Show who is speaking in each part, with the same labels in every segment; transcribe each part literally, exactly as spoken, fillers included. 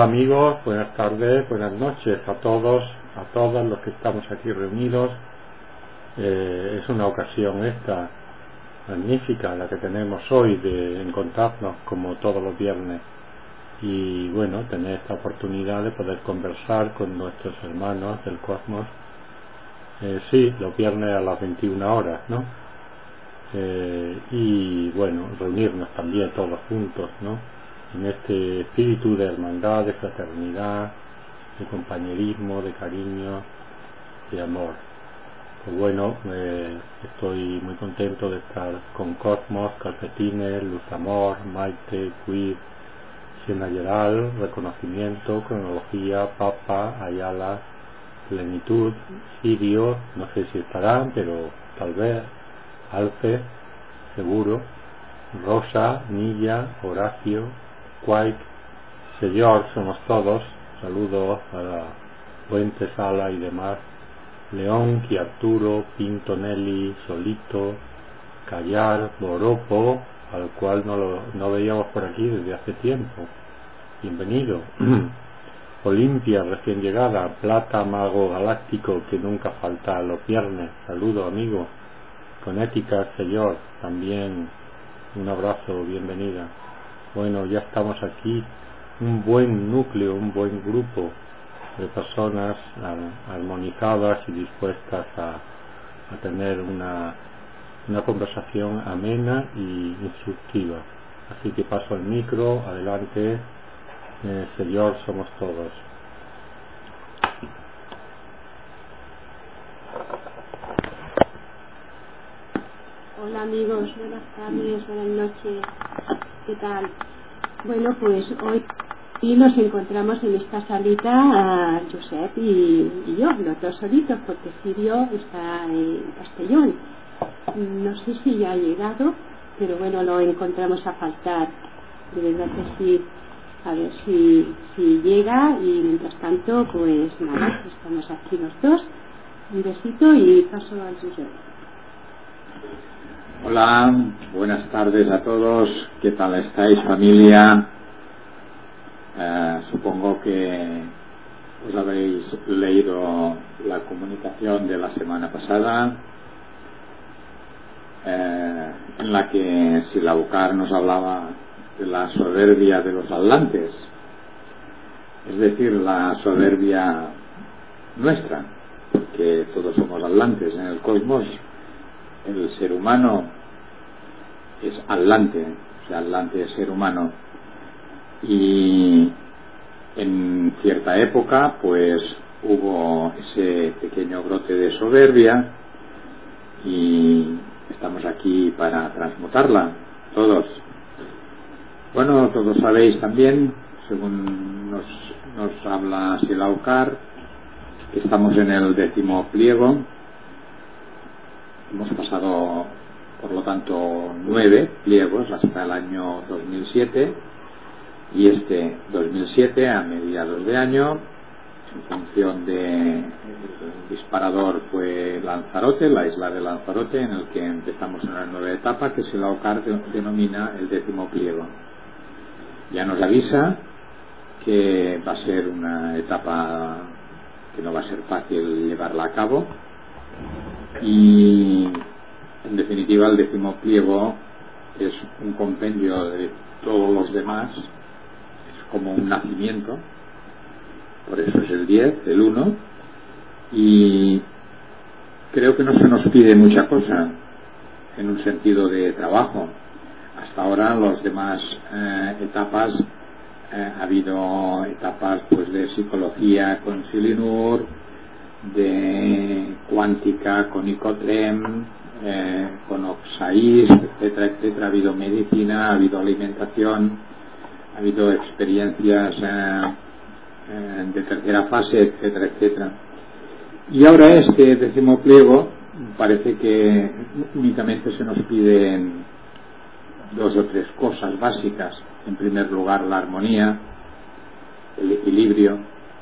Speaker 1: Hola amigos, buenas tardes, buenas noches a todos, a todos los que estamos aquí reunidos. Eh, es una ocasión esta magnífica la que tenemos hoy de encontrarnos como todos los viernes y bueno, tener esta oportunidad de poder conversar con nuestros hermanos del cosmos. Eh, sí, los viernes a las veintiuna horas, ¿no? Eh, y bueno, reunirnos también todos juntos, ¿no? En este espíritu de hermandad, de fraternidad, de compañerismo, de cariño, de amor. Pues bueno, eh, estoy muy contento de estar con Cosmos, Calcetines, Luz Amor, Maite, Quid, Siena Geral, Reconocimiento, Cronología, Papa, Ayala, Plenitud, Sirio, no sé si estarán, pero tal vez, Alce, seguro, Rosa, Nilla, Horacio, White, Señor, somos todos, saludos a la Puente, Sala y demás, León, Arturo, Pinto, Nelly, Solito, Callar, Boropo, al cual no, lo, no veíamos por aquí desde hace tiempo, bienvenido. Olimpia, recién llegada, Plata, Mago Galáctico, que nunca falta los viernes, saludo amigo. Conética, Señor, también un abrazo, bienvenida. Bueno, ya estamos aquí, un buen núcleo, un buen grupo de personas armonizadas y dispuestas a, a tener una, una conversación amena y instructiva. Así que paso el micro, adelante, eh, Señor, somos todos.
Speaker 2: Hola amigos, buenas tardes, buenas noches, ¿qué tal? Bueno, pues hoy nos encontramos en esta salita a Josep y, y yo, los dos solitos, porque Sirio está en Castellón. No sé si ya ha llegado, pero bueno, lo encontramos a faltar. De verdad que sí, a ver si, si llega y mientras tanto, pues nada, estamos aquí los dos. Un besito y paso al Josep.
Speaker 3: Hola, buenas tardes a todos. ¿Qué tal estáis, familia? Eh, supongo que os habéis leído la comunicación de la semana pasada, eh, en la que Silaucar nos hablaba de la soberbia de los atlantes, es decir, la soberbia nuestra, porque todos somos atlantes en el cosmos. El ser humano es atlante, o sea, atlante es ser humano, y en cierta época pues hubo ese pequeño brote de soberbia y estamos aquí para transmutarla todos. Bueno, todos sabéis también, según nos, nos habla Silaucar, que estamos en el décimo pliego. Hemos pasado, por lo tanto, nueve pliegos hasta el año dos mil siete, y este dos mil siete, a mediados de año, en función de el disparador fue Lanzarote, la isla de Lanzarote, en el que empezamos una nueva etapa que Silaucar denomina el décimo pliego. Ya nos avisa que va a ser una etapa que no va a ser fácil llevarla a cabo. Y en definitiva el décimo pliego es un compendio de todos los demás, es como un nacimiento, por eso es el diez, el uno, y creo que no se nos pide mucha cosa en un sentido de trabajo. Hasta ahora las demás eh, etapas, eh, ha habido etapas pues de psicología con Silinur, de cuántica con Icotrem, eh, con Oxais, etcétera, etcétera. Ha habido medicina, ha habido alimentación, ha habido experiencias eh, eh, de tercera fase, etcétera, etcétera. Y ahora este décimo pliego parece que únicamente se nos piden dos o tres cosas básicas. En primer lugar, la armonía, el equilibrio.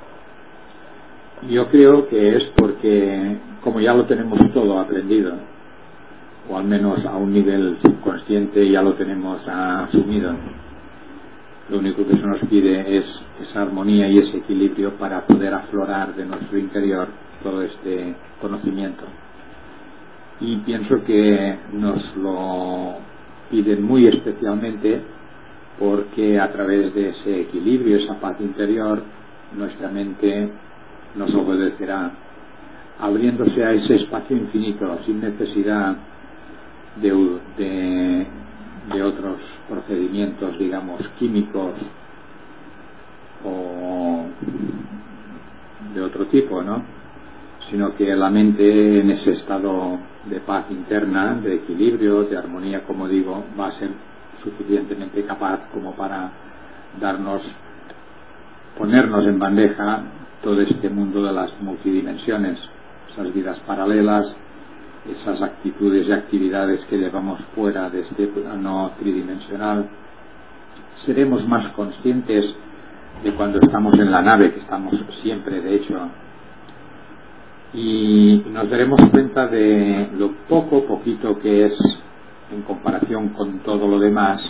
Speaker 3: Yo creo que es porque, como ya lo tenemos todo aprendido, o al menos a un nivel subconsciente ya lo tenemos asumido, Lo único que se nos pide es esa armonía y ese equilibrio para poder aflorar de nuestro interior todo este conocimiento. Y pienso que nos lo piden muy especialmente porque a través de ese equilibrio, esa paz interior, nuestra mente nos obedecerá, abriéndose a ese espacio infinito, sin necesidad de, de, de otros procedimientos, digamos, químicos o de otro tipo, ¿no? Sino que la mente en ese estado de paz interna, de equilibrio, de armonía, como digo, va a ser suficientemente capaz como para darnos, ponernos en bandeja todo este mundo de las multidimensiones, esas vidas paralelas, esas actitudes y actividades que llevamos fuera de este plano tridimensional. Seremos más conscientes de cuando estamos en la nave, que estamos siempre, de hecho, y nos daremos cuenta de lo poco, poquito que es en comparación con todo lo demás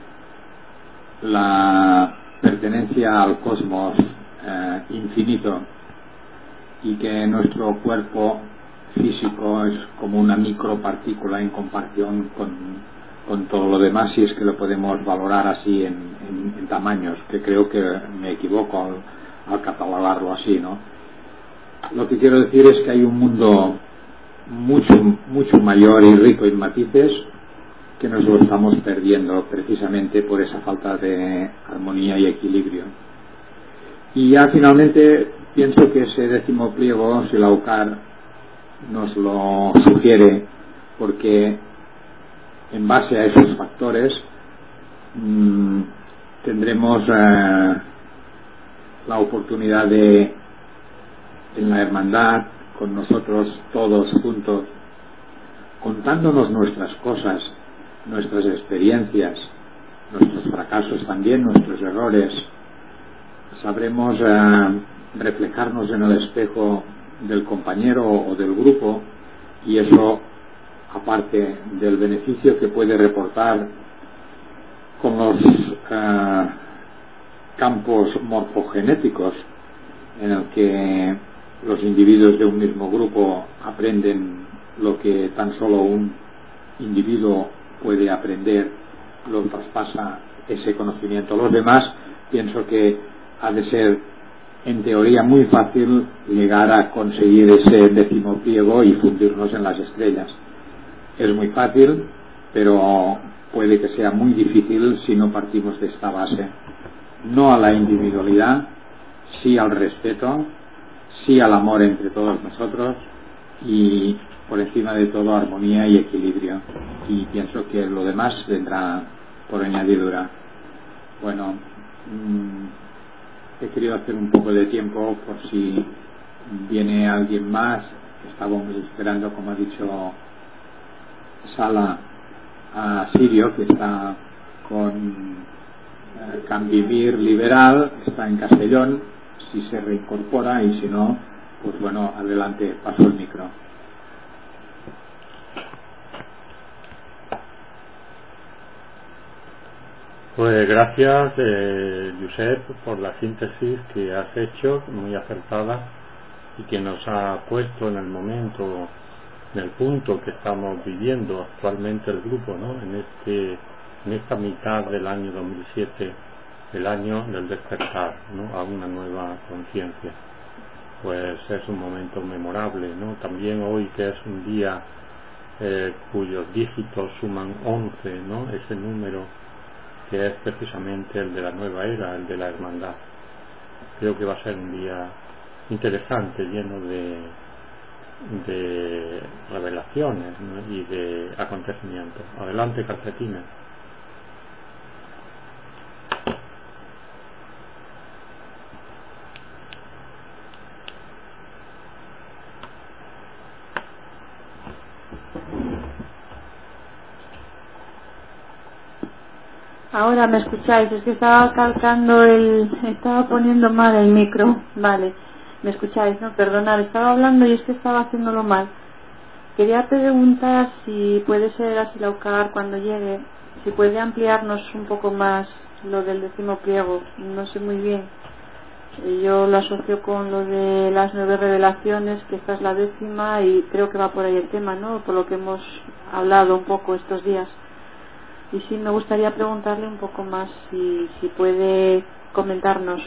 Speaker 3: la pertenencia al cosmos eh, infinito, y que nuestro cuerpo físico es como una micropartícula en comparación con, con todo lo demás, si es que lo podemos valorar así en, en, en tamaños, que creo que me equivoco al, al catalogarlo así, ¿no? Lo que quiero decir es que hay un mundo mucho, mucho mayor y rico en matices que nos lo estamos perdiendo precisamente por esa falta de armonía y equilibrio. Y ya finalmente pienso que ese décimo pliego, Silaucar, nos lo sugiere porque en base a esos factores mmm, tendremos eh, la oportunidad de, en la hermandad, con nosotros todos juntos, contándonos nuestras cosas, nuestras experiencias, nuestros fracasos también, nuestros errores, sabremos eh, reflejarnos en el espejo del compañero o del grupo, y eso, aparte del beneficio que puede reportar con los eh, campos morfogenéticos en el que los individuos de un mismo grupo aprenden lo que tan solo un individuo puede aprender, lo traspasa ese conocimiento a los demás. Pienso que ha de ser en teoría muy fácil llegar a conseguir ese décimo pliego y fundirnos en las estrellas. Es muy fácil, pero puede que sea muy difícil si no partimos de esta base. No a la individualidad, sí al respeto, sí al amor entre todos nosotros, y por encima de todo armonía y equilibrio. Y pienso que lo demás vendrá por añadidura. Bueno, mmm, he querido hacer un poco de tiempo por si viene alguien más. Estábamos esperando, como ha dicho Sala, a Sirio, que está con eh, Canvivir Liberal, está en Castellón, si se reincorpora, y si no, pues bueno, adelante, paso el micro.
Speaker 1: Pues gracias, eh, Josep, por la síntesis que has hecho, muy acertada, y que nos ha puesto en el momento, en el punto que estamos viviendo actualmente el grupo, ¿no? En este, en esta mitad del año dos mil siete, el año del despertar, ¿no?, a una nueva conciencia. Pues es un momento memorable, ¿no? También hoy, que es un día eh, cuyos dígitos suman once, ¿no? Ese número que es precisamente el de la nueva era, el de la hermandad. Creo que va a ser un día interesante, lleno de, de revelaciones, ¿no?, y de acontecimientos. Adelante, Calcetina.
Speaker 4: Ahora me escucháis, es que estaba calcando el, estaba poniendo mal el micro, vale, me escucháis, no, perdonad, estaba hablando y es que estaba haciéndolo mal. Quería preguntar si puede ser a Silaucar cuando llegue, si puede ampliarnos un poco más lo del décimo pliego, no sé muy bien. Yo lo asocio con lo de las nueve revelaciones, que esta es la décima, y creo que va por ahí el tema, ¿no? Por lo que hemos hablado un poco estos días. Y sí, me gustaría preguntarle un poco más, si, si puede comentarnos.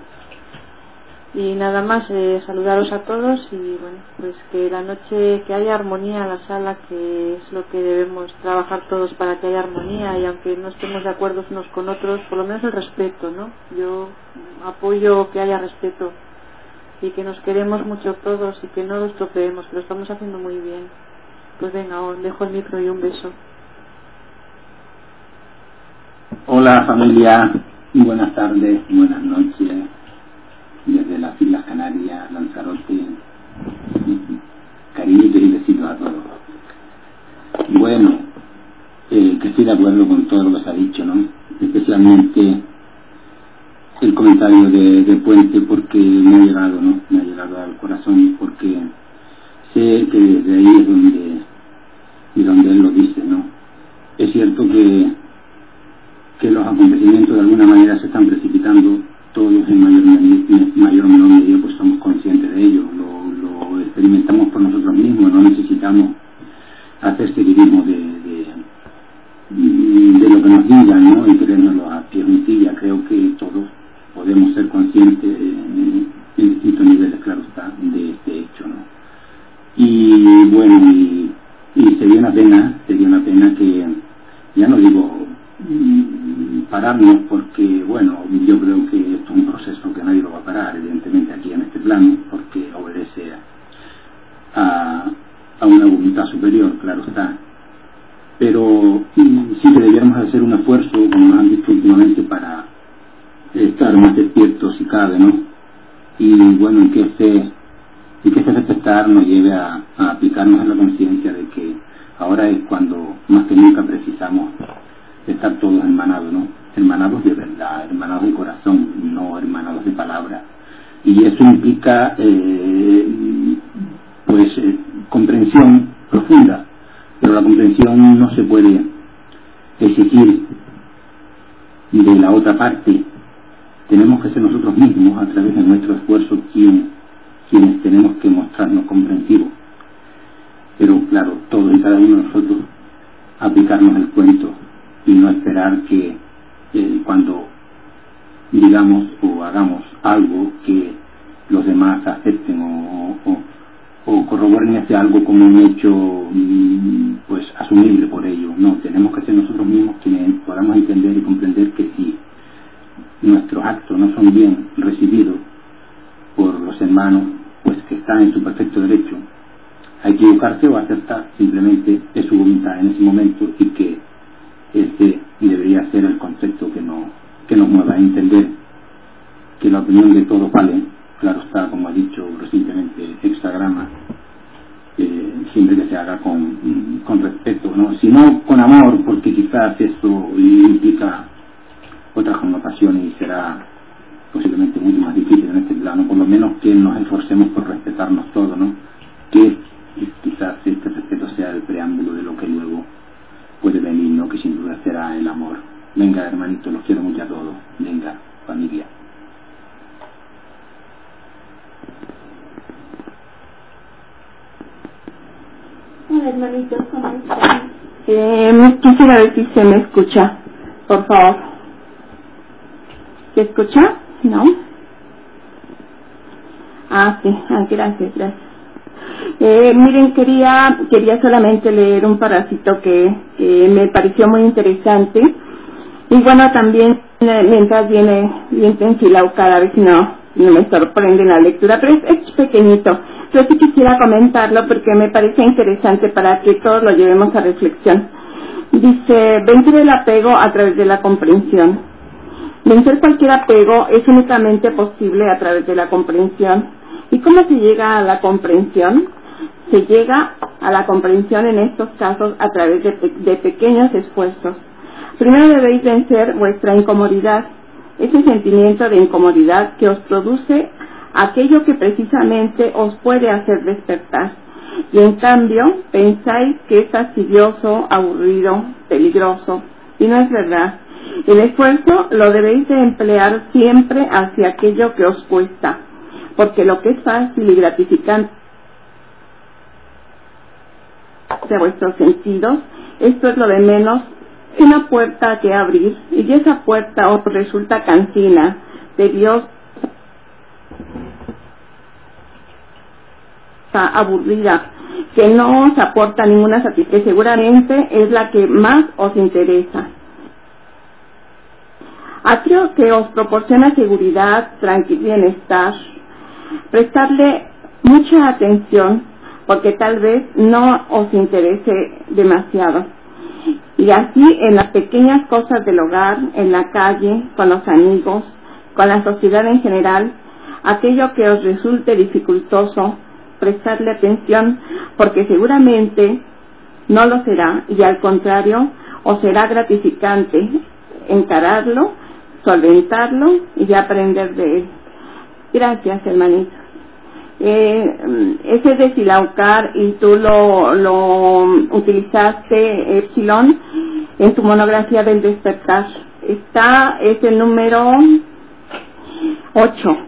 Speaker 4: Y nada más, eh, saludaros a todos y bueno, pues que la noche, que haya armonía en la sala, que es lo que debemos trabajar todos para que haya armonía, y aunque no estemos de acuerdo unos con otros, por lo menos el respeto, ¿no? Yo apoyo que haya respeto y que nos queremos mucho todos y que no lo estropeemos, que lo estamos haciendo muy bien. Pues venga, os dejo el micro y un beso.
Speaker 5: Hola familia, buenas tardes, buenas noches. Desde las Islas Canarias, Lanzarote, cariñitos y besitos a todos. Bueno, eh, que estoy de acuerdo con todo lo que se ha dicho, ¿no? Especialmente el comentario de, de Puente, porque me ha llegado, ¿no? Me ha llegado al corazón, porque sé que desde ahí es donde, y donde él lo dice, ¿no? Es cierto que, que los acontecimientos de alguna manera se están precipitando. Todos en mayor, mayor o menor medida pues somos conscientes de ello, lo, lo experimentamos por nosotros mismos, no necesitamos hacer seguidismo de, de, de lo que nos digan, ¿no? Y creérnoslo a pie juntilla. Creo que todos podemos ser conscientes en, en distintos niveles, claro está, de este hecho, ¿no? Y bueno, y, y sería una pena, sería una pena que, ya no digo pararnos, porque bueno, yo creo que esto es un proceso que nadie lo va a parar, evidentemente, aquí en este plano, porque obedece a, a una voluntad superior, claro está. Pero sí que debiéramos hacer un esfuerzo, como nos han dicho últimamente, para estar más despiertos si cabe, ¿no? Y bueno, en que este, y que este despertar nos lleve a, a aplicarnos en la conciencia de que ahora es cuando más que nunca precisamos estar todos hermanados, ¿no? Hermanados de verdad, hermanados de corazón, no hermanados de palabra. Y eso implica eh, pues eh, comprensión profunda, pero la comprensión no se puede exigir de la otra parte. Tenemos que ser nosotros mismos, a través de nuestro esfuerzo, quien, quienes tenemos que mostrarnos comprensivos. Pero claro, todos y cada uno de nosotros aplicarnos el cuento y no esperar que eh, cuando digamos o hagamos algo que los demás acepten o, o, o corroboren ese algo como un hecho pues asumible por ello. No, tenemos que ser nosotros mismos quienes podamos entender y comprender que si nuestros actos no son bien recibidos por los hermanos, pues que están en su perfecto derecho a equivocarse o a acertar, simplemente es su voluntad en ese momento, y que este debería ser el concepto que, no, que nos mueva a entender que la opinión de todos vale, claro está, como ha dicho recientemente Hexagrama, eh, siempre que se haga con, con respeto, ¿no? Si no con amor, porque quizás eso implica otras connotaciones y será posiblemente mucho más difícil en este plano, por lo menos que nos esforcemos por respetarnos todos, ¿no? Que quizás este respeto sea el preámbulo de lo que luego puede venir, ¿no? Que sin duda será el amor. Venga, hermanito, los quiero mucho a todos. Venga, familia.
Speaker 2: Hola, hermanitos, ¿cómo están? Eh, quisiera ver si se me escucha, por favor. ¿Se escucha? ¿No? Ah, sí, ah, gracias, gracias. Eh, miren, quería quería solamente leer un parrafito que, que me pareció muy interesante, y bueno, también eh, mientras viene bien enfilado cada vez, no, no me sorprende la lectura, pero es, es pequeñito, pero sí quisiera comentarlo porque me parece interesante para que todos lo llevemos a reflexión. Dice: vencer el apego a través de la comprensión. Vencer cualquier apego es únicamente posible a través de la comprensión. ¿Y cómo se llega a la comprensión? Se llega a la comprensión en estos casos a través de, pe de pequeños esfuerzos. Primero debéis vencer vuestra incomodidad, ese sentimiento de incomodidad que os produce aquello que precisamente os puede hacer despertar. Y en cambio pensáis que es fastidioso, aburrido, peligroso, y no es verdad.
Speaker 6: El esfuerzo lo debéis de emplear siempre hacia aquello que os cuesta, porque lo que es fácil y gratificante de vuestros sentidos, esto es lo de menos, una puerta que abrir, y esa puerta os resulta cansina, tediosa, aburrida, que no os aporta ninguna satisfacción, que seguramente es la que más os interesa. Aquello que os proporciona seguridad, tranquilidad, bienestar, prestarle mucha atención, porque tal vez no os interese demasiado. Y así en las pequeñas cosas del hogar, en la calle, con los amigos, con la sociedad en general, aquello que os resulte dificultoso, prestarle atención, porque seguramente no lo será, y al contrario, os será gratificante encararlo, solventarlo y aprender de él. Gracias, hermanito. Eh, ese de Silaucar, y tú lo, lo utilizaste, Epsilon, en tu monografía del despertar. Está, es el número ocho.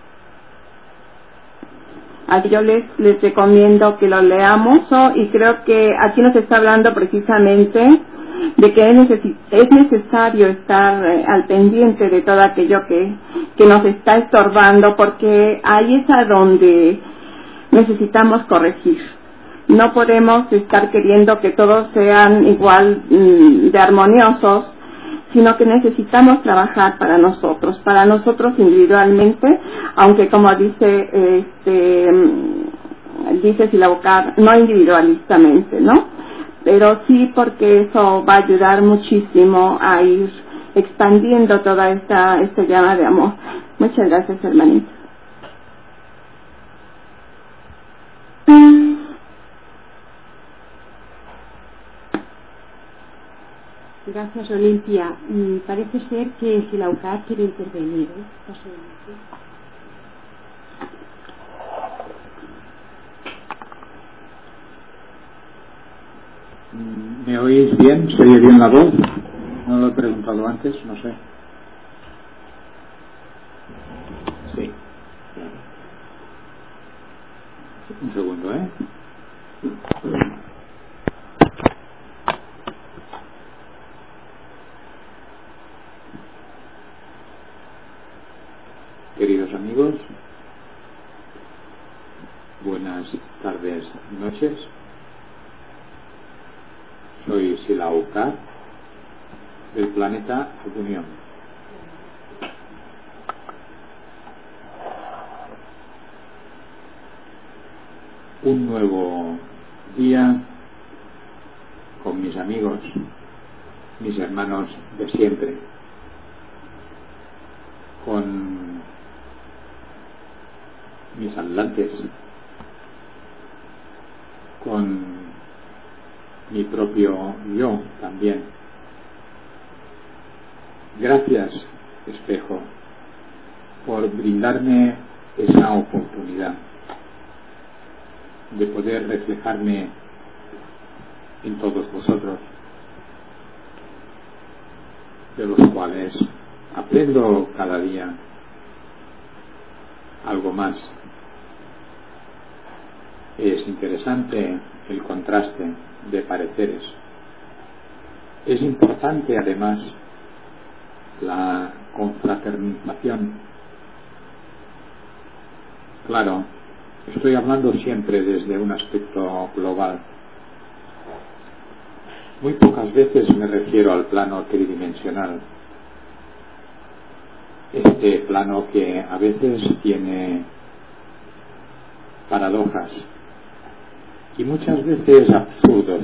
Speaker 6: Aquí yo les, les recomiendo que lo leamos, y creo que aquí nos está hablando precisamente de que es, necesi- es necesario estar eh, al pendiente de todo aquello que, que nos está estorbando, porque ahí es a donde necesitamos corregir. No podemos estar queriendo que todos sean igual mm, de armoniosos, sino que necesitamos trabajar para nosotros, para nosotros individualmente, aunque como dice este dice Silaucar, no individualistamente, ¿no? Pero sí, porque eso va a ayudar muchísimo a ir expandiendo toda esta esta llama de amor. Muchas gracias, hermanita.
Speaker 2: Gracias, Olimpia. Mm, parece ser que Silaucar quiere intervenir, ¿eh?
Speaker 3: ¿Me oís bien? ¿Se oye bien la voz? No lo he preguntado antes, no sé. Sí. Un segundo, ¿eh? Queridos amigos, buenas tardes, noches. Soy Silaucar, del planeta Unión. Un nuevo día con mis amigos, mis hermanos de siempre, con mis atlantes, con mi propio yo también. Gracias, espejo, por brindarme esa oportunidad de poder reflejarme en todos vosotros, de los cuales aprendo cada día algo más. Es interesante el contraste de pareceres. Es importante además la confraternización. Claro, estoy hablando siempre desde un aspecto global. Muy pocas veces me refiero al plano tridimensional, este plano que a veces tiene paradojas y muchas veces absurdos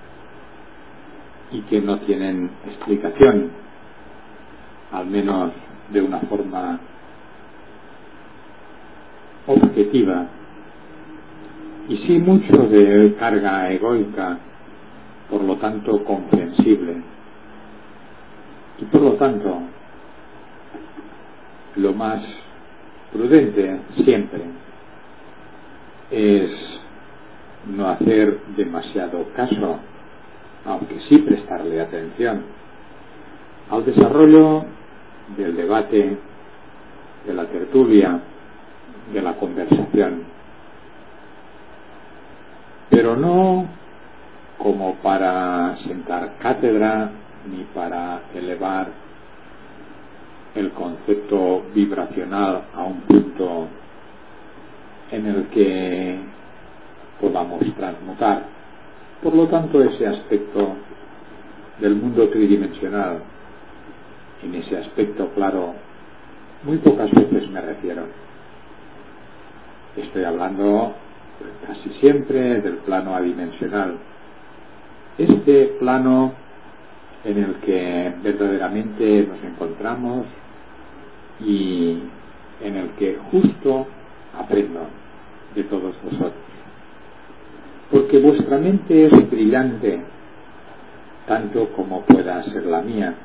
Speaker 3: y que no tienen explicación, al menos de una forma objetiva, y sí mucho de carga egoica, por lo tanto comprensible, y por lo tanto lo más prudente siempre es no hacer demasiado caso, aunque sí prestarle atención, al desarrollo del debate, de la tertulia, de la conversación, pero no como para sentar cátedra ni para elevar el concepto vibracional a un punto en el que podamos transmutar. Por lo tanto, ese aspecto del mundo tridimensional, en ese aspecto claro, muy pocas veces me refiero. Estoy hablando casi siempre del plano adimensional, este plano en el que verdaderamente nos encontramos y en el que justo aprendo de todos vosotros, porque vuestra mente es brillante tanto como pueda ser la mía,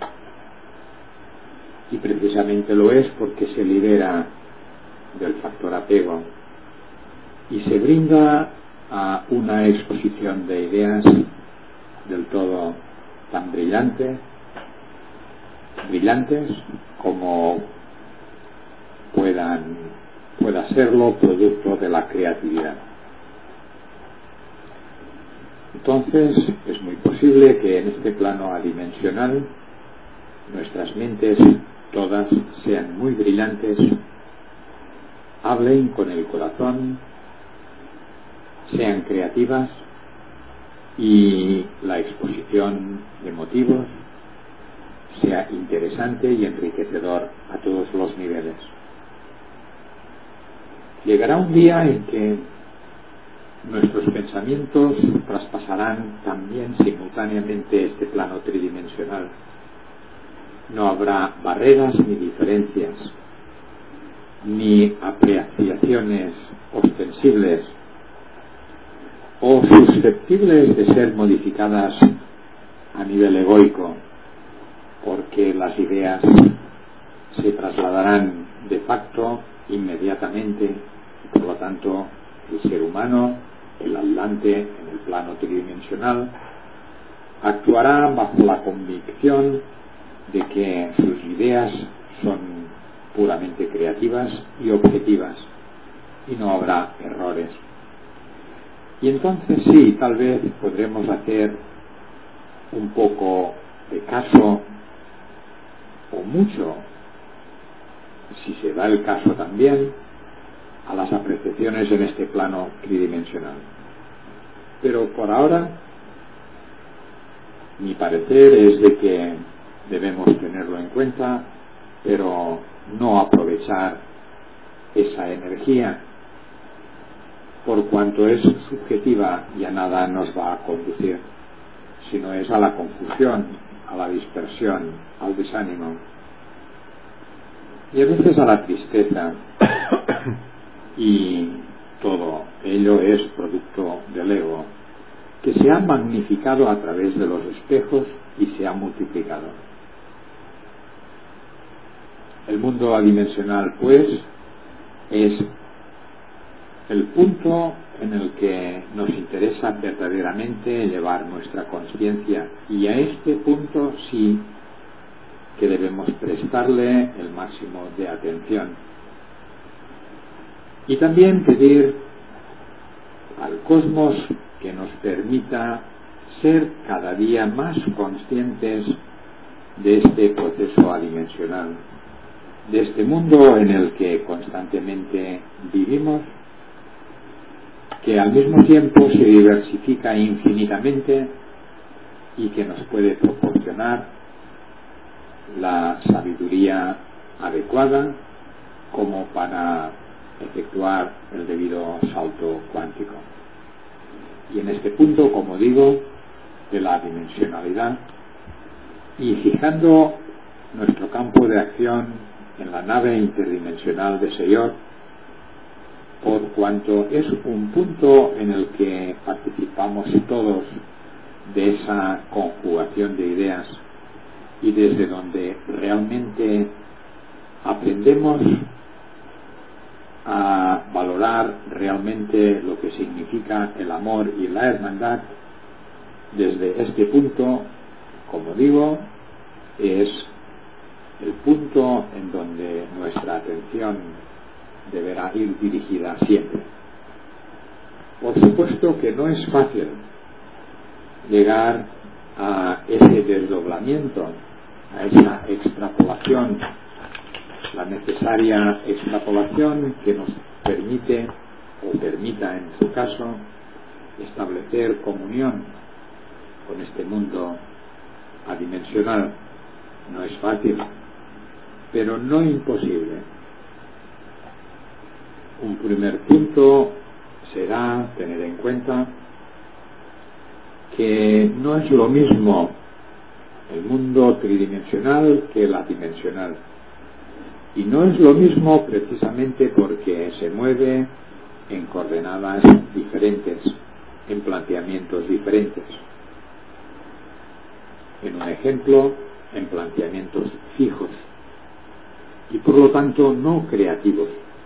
Speaker 3: y precisamente lo es porque se libera del factor apego y se brinda a una exposición de ideas del todo tan brillante, brillantes como puedan, pueda serlo producto de la creatividad. Entonces es muy posible que en este plano adimensional nuestras mentes todas sean muy brillantes, hablen con el corazón, sean creativas y la exposición de motivos sea interesante y enriquecedor a todos los niveles. Llegará un día en que nuestros pensamientos traspasarán también simultáneamente este plano tridimensional. No habrá barreras ni diferencias, ni apreciaciones ostensibles o susceptibles de ser modificadas a nivel egoico, porque las ideas se trasladarán de facto inmediatamente y por lo tanto el ser humano, el hablante en el plano tridimensional, actuará bajo la convicción de que sus ideas son puramente creativas y objetivas y no habrá errores. Y entonces sí, tal vez podremos hacer un poco de caso o mucho, si se da el caso también, a las apreciaciones en este plano tridimensional. Pero por ahora mi parecer es de que debemos tenerlo en cuenta, pero no aprovechar esa energía, por cuanto es subjetiva y a nada nos va a conducir, sino es a la confusión, a la dispersión, al desánimo y a veces a la tristeza, y todo ello es producto del ego, que se ha magnificado a través de los espejos y se ha multiplicado. El mundo adimensional, pues, es el punto en el que nos interesa verdaderamente elevar nuestra conciencia, y a este punto sí que debemos prestarle el máximo de atención. Y también pedir al cosmos que nos permita ser cada día más conscientes de este proceso adimensional, de este mundo en el que constantemente vivimos, que al mismo tiempo se diversifica infinitamente y que nos puede proporcionar la sabiduría adecuada como para efectuar el debido salto cuántico. Y en este punto, como digo, de la dimensionalidad, y fijando nuestro campo de acción en la nave interdimensional de Señor, por cuanto es un punto en el que participamos todos de esa conjugación de ideas y desde donde realmente aprendemos a valorar realmente lo que significa el amor y la hermandad. Desde este punto, como digo, es el punto en donde nuestra atención deberá ir dirigida siempre. Por supuesto que no es fácil llegar a ese desdoblamiento, a esa extrapolación, la necesaria extrapolación que nos permite, o permita en su caso, establecer comunión con este mundo adimensional. No es fácil, pero no imposible. Un primer punto será tener en cuenta que no es lo mismo el mundo tridimensional que el adimensional, y no es lo mismo precisamente porque se mueve en coordenadas diferentes, en planteamientos diferentes. En un ejemplo, en planteamientos fijos y por lo tanto no creativos.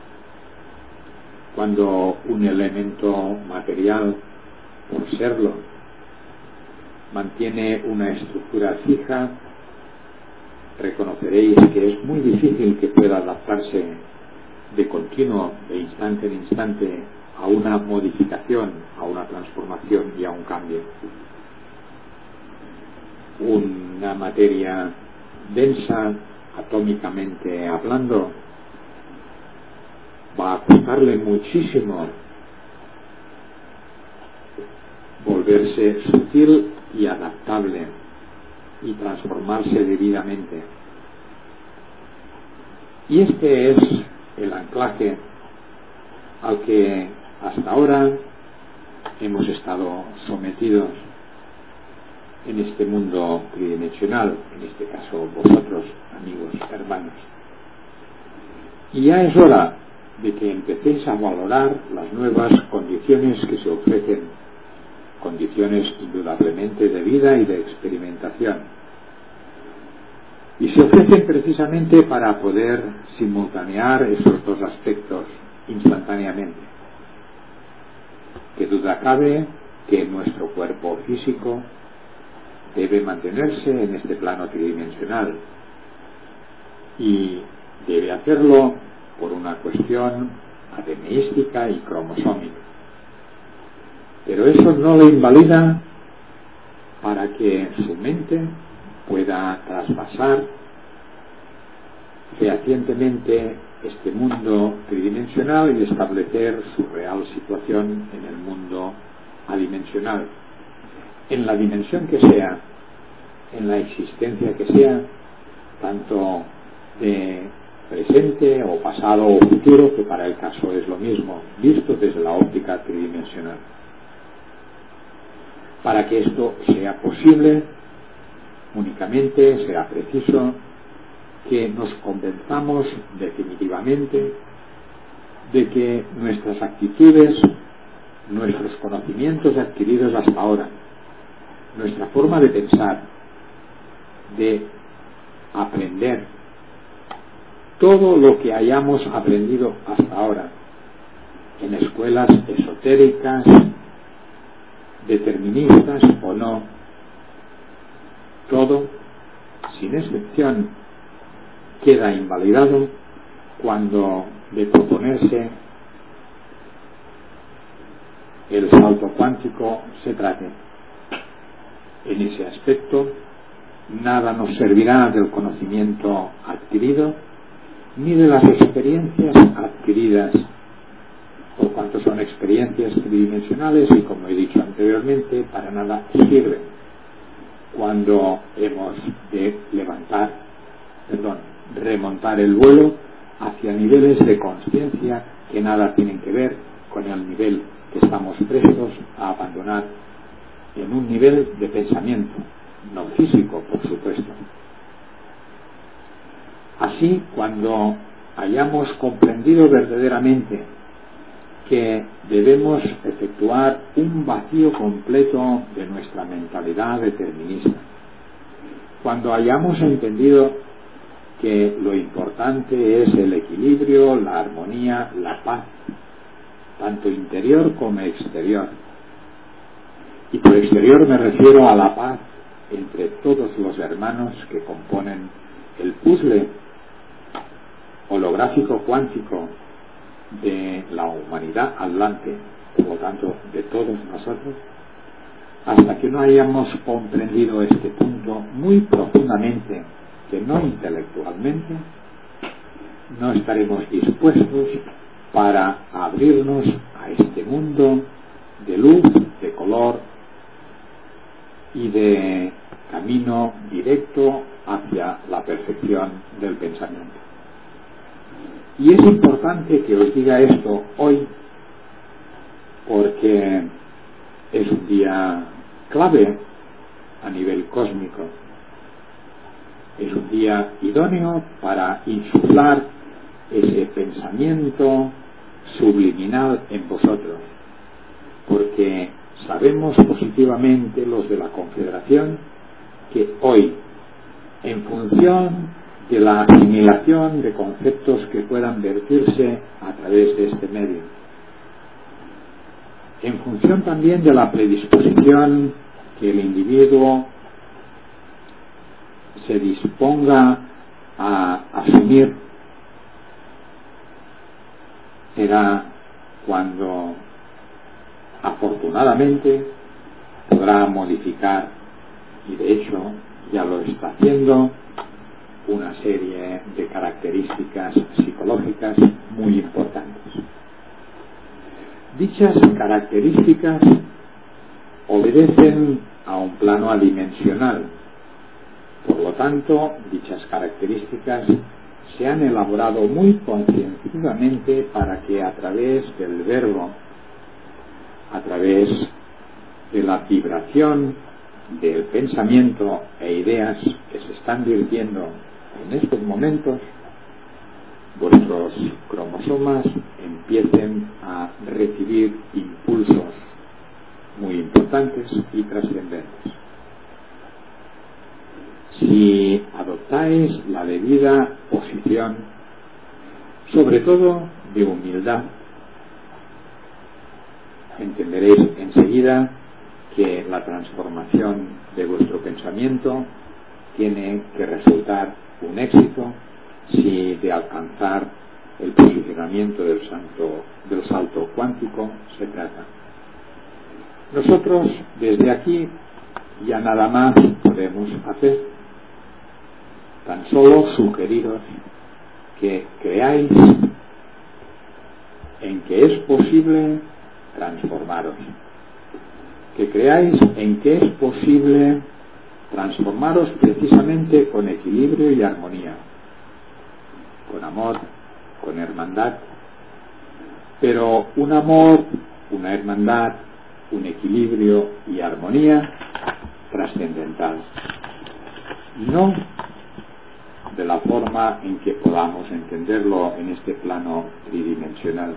Speaker 3: Cuando un elemento material, por serlo, mantiene una estructura fija, reconoceréis que es muy difícil que pueda adaptarse de continuo, de instante en instante, a una modificación, a una transformación y a un cambio. Una materia densa, atómicamente hablando, va a costarle muchísimo volverse sutil y adaptable y transformarse debidamente. Y este es el anclaje al que hasta ahora hemos estado sometidos en este mundo tridimensional, en este caso vosotros, amigos, hermanos. Y ya es hora de que empecéis a valorar las nuevas condiciones que se ofrecen, condiciones indudablemente de vida y de experimentación, y se ofrecen precisamente para poder simultanear esos dos aspectos instantáneamente. Qué duda cabe que nuestro cuerpo físico debe mantenerse en este plano tridimensional, y debe hacerlo por una cuestión ateneística y cromosómica. Pero eso no le invalida para que su mente pueda traspasar fehacientemente este mundo tridimensional y establecer su real situación en el mundo adimensional, en la dimensión que sea, en la existencia que sea, tanto de presente o pasado o futuro, que para el caso es lo mismo, visto desde la óptica tridimensional. Para que esto sea posible, únicamente será preciso que nos convenzamos definitivamente de que nuestras actitudes, nuestros conocimientos adquiridos hasta ahora, nuestra forma de pensar, de aprender, todo lo que hayamos aprendido hasta ahora en escuelas esotéricas, deterministas o no, todo, sin excepción, queda invalidado cuando de proponerse el salto cuántico se trate. En ese aspecto, nada nos servirá del conocimiento adquirido ni de las experiencias adquiridas, por cuanto son experiencias tridimensionales y, como he dicho anteriormente, para nada sirven cuando hemos de levantar, perdón, remontar el vuelo hacia niveles de conciencia que nada tienen que ver con el nivel que estamos prestos a abandonar en un nivel de pensamiento, no físico, por supuesto. Así, cuando hayamos comprendido verdaderamente que debemos efectuar un vacío completo de nuestra mentalidad determinista, cuando hayamos entendido que lo importante es el equilibrio, la armonía, la paz, tanto interior como exterior, y por exterior me refiero a la paz entre todos los hermanos que componen el puzzle holográfico cuántico de la humanidad atlante, por lo tanto de todos nosotros, hasta que no hayamos comprendido este punto muy profundamente, que no intelectualmente, no estaremos dispuestos para abrirnos a este mundo de luz, de color y de camino directo hacia la perfección del pensamiento. Y es importante que os diga esto hoy, porque es un día clave a nivel cósmico. Es un día idóneo para insuflar ese pensamiento subliminal en vosotros, porque sabemos positivamente los de la Confederación que hoy, en función de la asimilación de conceptos que puedan vertirse a través de este medio, en función también de la predisposición que el individuo se disponga a asumir, será cuando afortunadamente podrá modificar, y de hecho ya lo está haciendo, una serie de características psicológicas muy importantes. Dichas características obedecen a un plano adimensional. Por lo tanto, dichas características se han elaborado muy concienzudamente para que a través del verbo, a través de la vibración del pensamiento e ideas que se están virtiendo en estos momentos, vuestros cromosomas empiecen a recibir impulsos muy importantes y trascendentes. Si adoptáis la debida posición, sobre todo de humildad, entenderéis enseguida que la transformación de vuestro pensamiento tiene que resultar un éxito si de alcanzar el posicionamiento del, santo, del salto cuántico se trata. Nosotros desde aquí ya nada más podemos hacer, tan solo sugeriros que creáis en que es posible transformaros, que creáis en que es posible transformaros precisamente con equilibrio y armonía, con amor, con hermandad, pero un amor, una hermandad, un equilibrio y armonía trascendental, no de la forma en que podamos entenderlo en este plano tridimensional,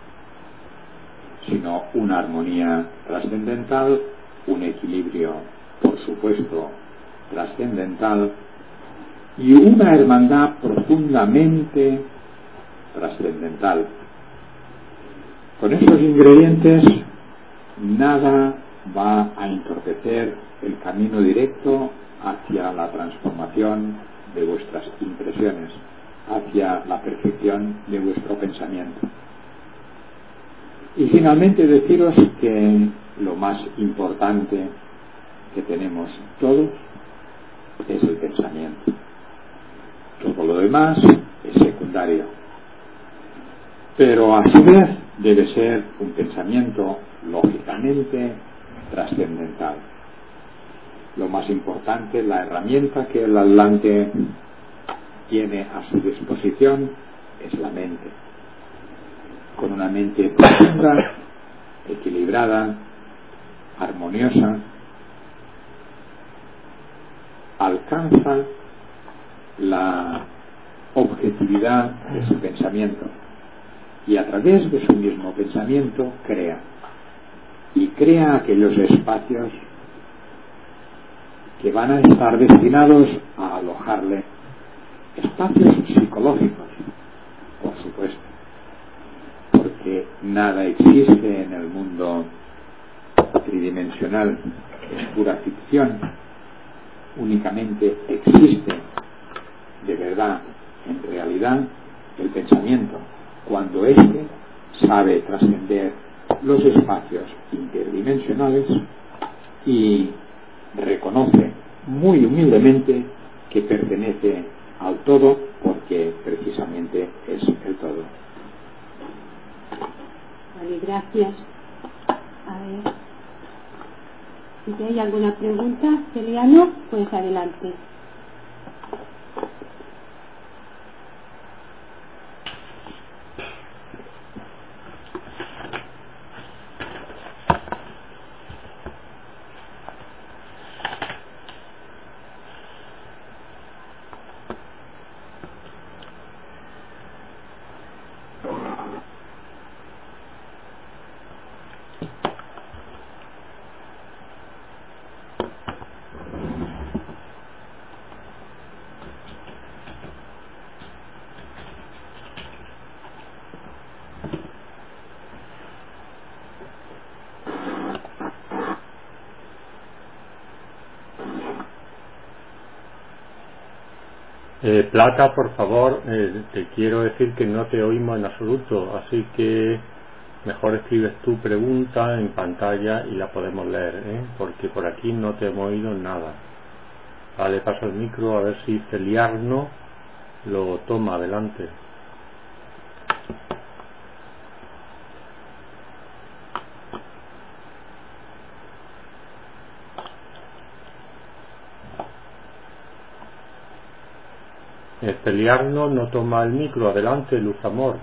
Speaker 3: sino una armonía trascendental, un equilibrio, por supuesto, trascendental, y una hermandad profundamente trascendental. Con estos ingredientes nada va a entorpecer el camino directo hacia la transformación de vuestras impresiones, hacia la perfección de vuestro pensamiento. Y finalmente deciros que lo más importante que tenemos todos es el pensamiento. Todo lo demás es secundario. Pero a su vez debe ser un pensamiento lógicamente trascendental. Lo más importante, la herramienta que el atlante tiene a su disposición es la mente. Con una mente profunda, equilibrada, armoniosa, alcanza la objetividad de su pensamiento y a través de su mismo pensamiento crea y crea aquellos espacios que van a estar destinados a alojarle, espacios psicológicos, por supuesto, porque nada existe en el mundo tridimensional, es pura ficción, únicamente existe de verdad, en realidad, el pensamiento, cuando éste sabe trascender los espacios interdimensionales y reconoce muy humildemente que pertenece al todo, porque precisamente es el todo.
Speaker 2: Vale, gracias. A ver, si hay alguna pregunta, Celiano, pues adelante.
Speaker 1: Eh, Plata, por favor, eh, te quiero decir que no te oímos en absoluto, así que mejor escribes tu pregunta en pantalla y la podemos leer, ¿eh? Porque por aquí no te hemos oído nada. Vale, paso el micro a ver si Celiarno lo toma adelante. Celiarno no toma el micro, adelante, Luz Amor.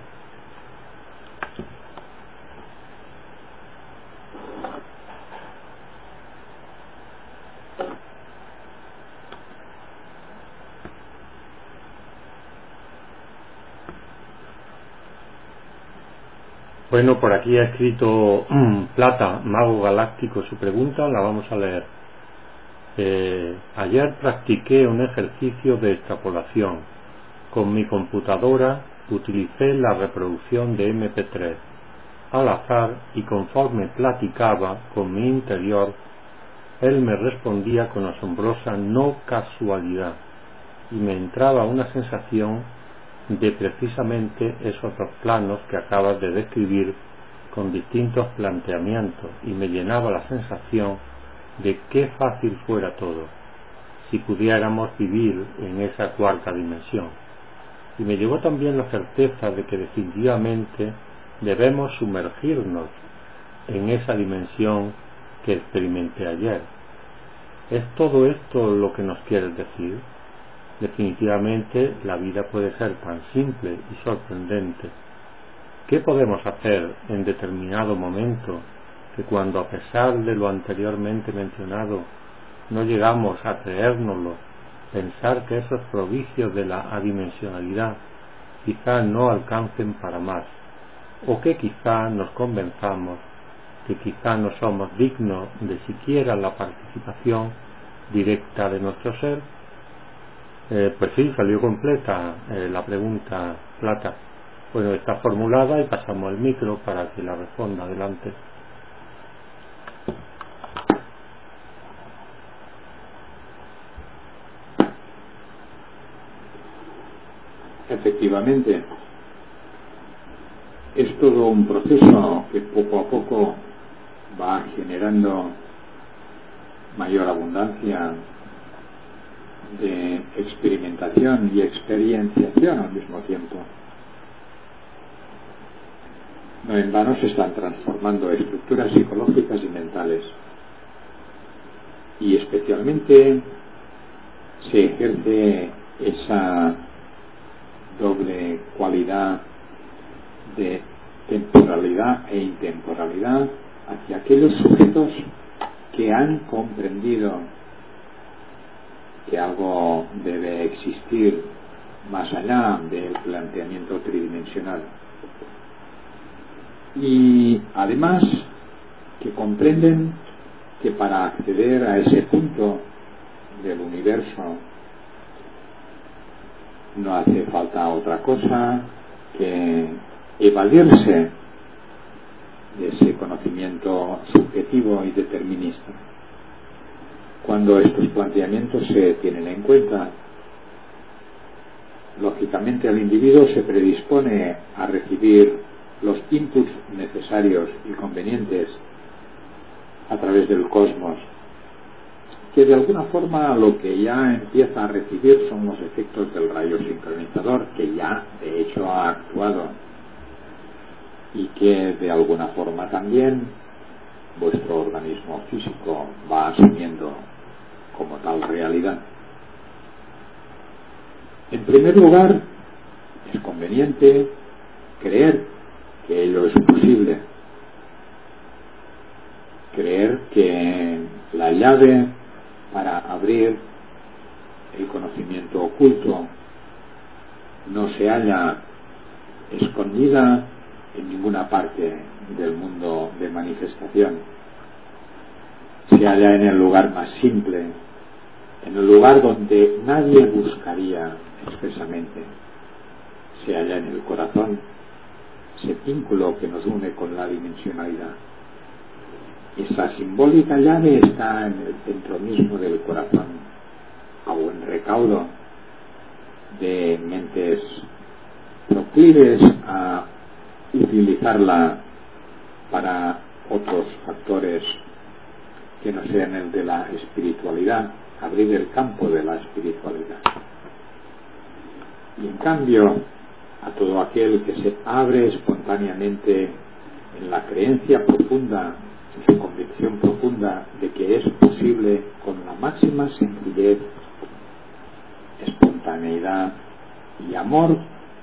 Speaker 1: Bueno, por aquí ha escrito Plata, Mago Galáctico, su pregunta, la vamos a leer. Eh, ayer practiqué un ejercicio de extrapolación. Con mi computadora utilicé la reproducción de eme pe tres al azar y conforme platicaba con mi interior, él me respondía con asombrosa no casualidad y me entraba una sensación de precisamente esos dos planos que acabas de describir con distintos planteamientos y me llenaba la sensación de qué fácil fuera todo si pudiéramos vivir en esa cuarta dimensión. Y me llegó también la certeza de que definitivamente debemos sumergirnos en esa dimensión que experimenté ayer. ¿Es todo esto lo que nos quieres decir? Definitivamente la vida puede ser tan simple y sorprendente. ¿Qué podemos hacer en determinado momento que cuando, a pesar de lo anteriormente mencionado, no llegamos a creérnoslo, pensar que esos prodigios de la adimensionalidad quizá no alcancen para más, o que quizá nos convenzamos que quizá no somos dignos de siquiera la participación directa de nuestro ser? Eh, pues sí, salió completa eh, la pregunta, Plata. Bueno, está formulada y pasamos el micro para que la responda. Adelante.
Speaker 3: Efectivamente, es todo un proceso que poco a poco va generando mayor abundancia de experimentación y experienciación al mismo tiempo. No en vano se están transformando estructuras psicológicas y mentales, y especialmente se ejerce esa doble cualidad de temporalidad e intemporalidad hacia aquellos sujetos que han comprendido que algo debe existir más allá del planteamiento tridimensional, y además que comprenden que para acceder a ese punto del universo no hace falta otra cosa que evadirse de ese conocimiento subjetivo y determinista. cuando estos planteamientos se tienen en cuenta, lógicamente el individuo se predispone a recibir los inputs necesarios y convenientes a través del cosmos, que de alguna forma lo que ya empieza a recibir son los efectos del rayo sincronizador, que ya de hecho ha actuado, y que de alguna forma también vuestro organismo físico va asumiendo como tal realidad. En primer lugar, es conveniente creer que ello es posible, creer que la llave para abrir el conocimiento oculto no se halla escondida en ninguna parte del mundo de manifestación, se halla en el lugar más simple, en el lugar donde nadie buscaría expresamente, se halla en el corazón, ese vínculo que nos une con la dimensionalidad. Esa simbólica llave está en el centro mismo del corazón, a buen recaudo de mentes proclives a utilizarla para otros factores que no sean el de la espiritualidad, abrir el campo de la espiritualidad. Y en cambio, a todo aquel que se abre espontáneamente en la creencia profunda, en su convicción profunda de que es posible con la máxima sencillez, espontaneidad y amor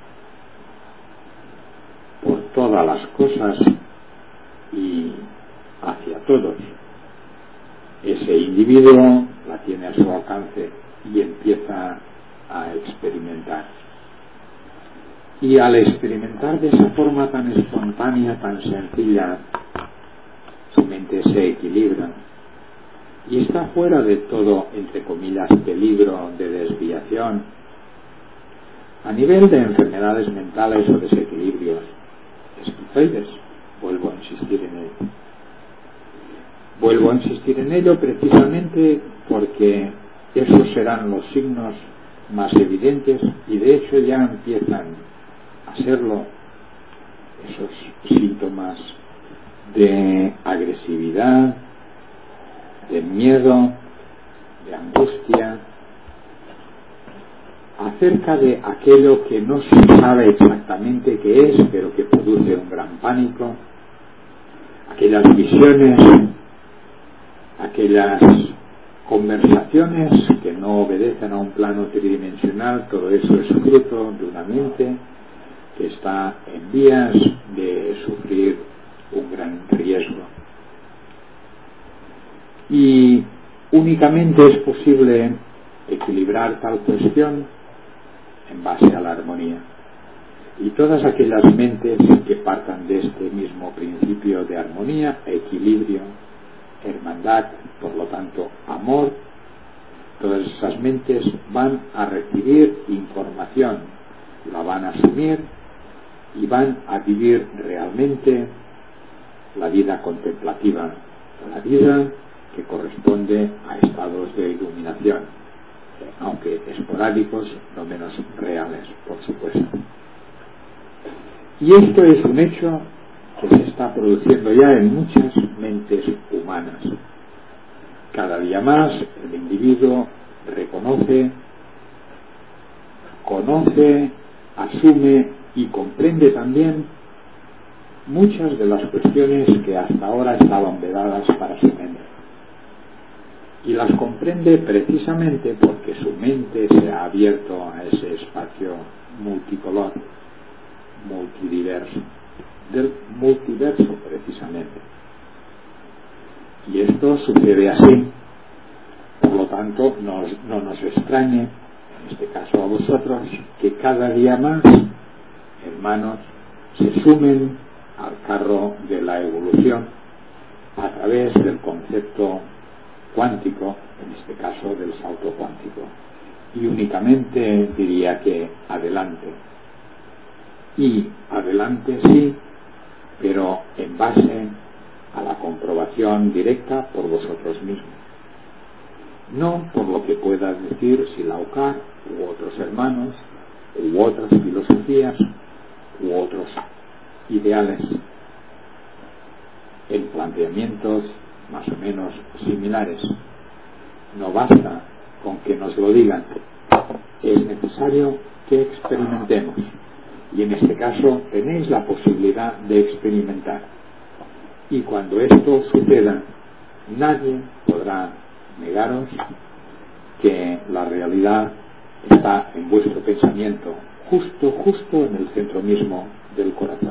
Speaker 3: por todas las cosas y hacia todos, ese individuo la tiene a su alcance y empieza a experimentar. Y al experimentar de esa forma tan espontánea, tan sencilla, su mente se equilibra y está fuera de todo, entre comillas, peligro de desviación a nivel de enfermedades mentales o desequilibrios esquizoides. Vuelvo a insistir en ello. Vuelvo a insistir en ello precisamente porque esos serán los signos más evidentes y de hecho ya empiezan a serlo, esos síntomas de agresividad, de miedo, de angustia, acerca de aquello que no se sabe exactamente qué es, pero que produce un gran pánico, aquellas visiones, aquellas conversaciones que no obedecen a un plano tridimensional. Todo eso es fruto de una mente que está en vías de sufrir un gran riesgo. Y únicamente es posible equilibrar tal cuestión en base a la armonía. Y todas aquellas mentes que partan de este mismo principio de armonía, equilibrio, hermandad, por lo tanto amor, todas esas mentes van a recibir información, la van a asumir y van a vivir realmente la vida contemplativa, la vida que corresponde a estados de iluminación, aunque esporádicos, no menos reales, por supuesto. Y esto es un hecho que se está produciendo ya en muchas mentes humanas. Cada día más el individuo reconoce, conoce, asume y comprende también muchas de las cuestiones que hasta ahora estaban vedadas para su mente. Y las comprende precisamente porque su mente se ha abierto a ese espacio multicolor, multidiverso, del multiverso precisamente. Y esto sucede así. Por lo tanto, no, no nos extrañe, en este caso a vosotros, que cada día más, hermanos, se sumen al carro de la evolución a través del concepto cuántico, en este caso del salto cuántico. Y únicamente diría que adelante. Y adelante sí, pero en base a la comprobación directa por vosotros mismos. no por lo que pueda decir Silaucar u otros hermanos u otras filosofías u otros ideales en planteamientos más o menos similares. No basta con que nos lo digan, es necesario que experimentemos, y en este caso tenéis la posibilidad de experimentar, y cuando esto suceda nadie podrá negaros que la realidad está en vuestro pensamiento, justo, justo en el centro mismo del corazón.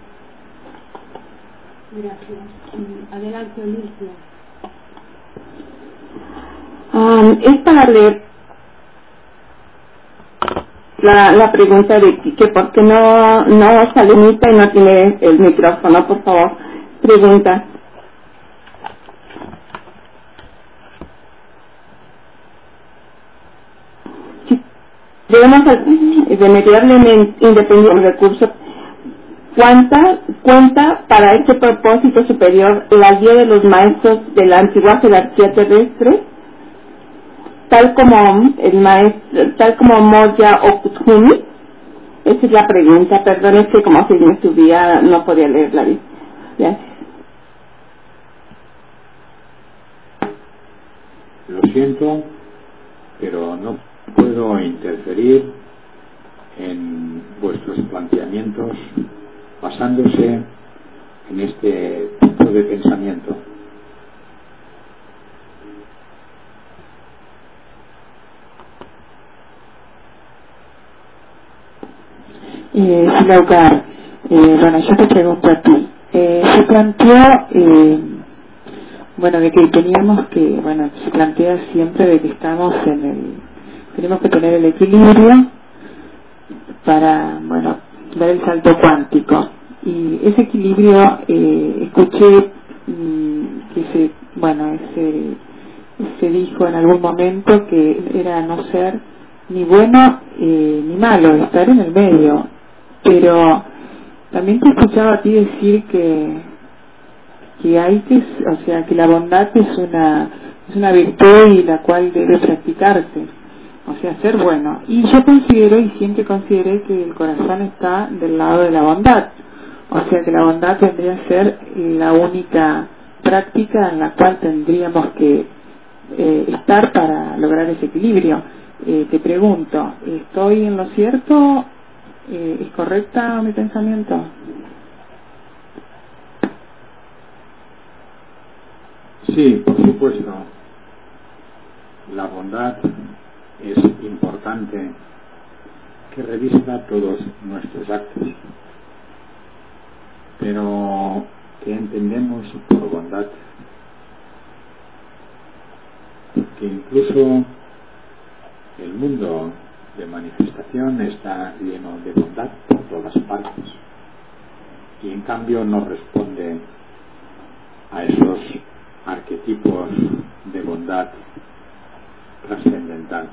Speaker 2: Gracias. Adelante, Olimpia.
Speaker 6: Um, es para leer la, la pregunta de que, que por qué no, no Salinita y no tiene el micrófono, por favor. Pregunta. Si debemos irremediablemente independiente del recurso, ¿cuánta cuenta para este propósito superior la guía de los maestros de la antigua jerarquía terrestre? Tal como el maestro, tal como Moya o Kuthumi. Esa es la pregunta. Perdón, es que como si me subía no podía leerla bien. Gracias.
Speaker 3: Lo siento, pero no puedo interferir en vuestros planteamientos basándose en este tipo de pensamiento.
Speaker 7: Eh, Silaucar, eh, bueno, yo te pregunto a ti. Eh, se planteó, eh, bueno, de que teníamos que, bueno, se plantea siempre de que estamos en el, tenemos que tener el equilibrio para, bueno, dar el salto cuántico. Y ese equilibrio, eh, escuché mm, que se, bueno, se, se dijo en algún momento que era no ser ni bueno eh, ni malo, estar en el medio. Pero también te escuchaba a ti decir que que hay que, o sea, que la bondad es una es una virtud y la cual debe practicarse, o sea, ser bueno. Y yo considero y siempre consideré que el corazón está del lado de la bondad, o sea, que la bondad tendría que ser la única práctica en la cual tendríamos que eh, estar para lograr ese equilibrio. Eh, te pregunto, ¿estoy en lo cierto? Eh, ¿Es correcta mi pensamiento?
Speaker 3: Sí, por supuesto. La bondad es importante que revista todos nuestros actos. Pero, ¿qué entendemos por bondad? Porque incluso el mundo de manifestación está lleno de bondad por todas partes, y en cambio no responde a esos arquetipos de bondad trascendental.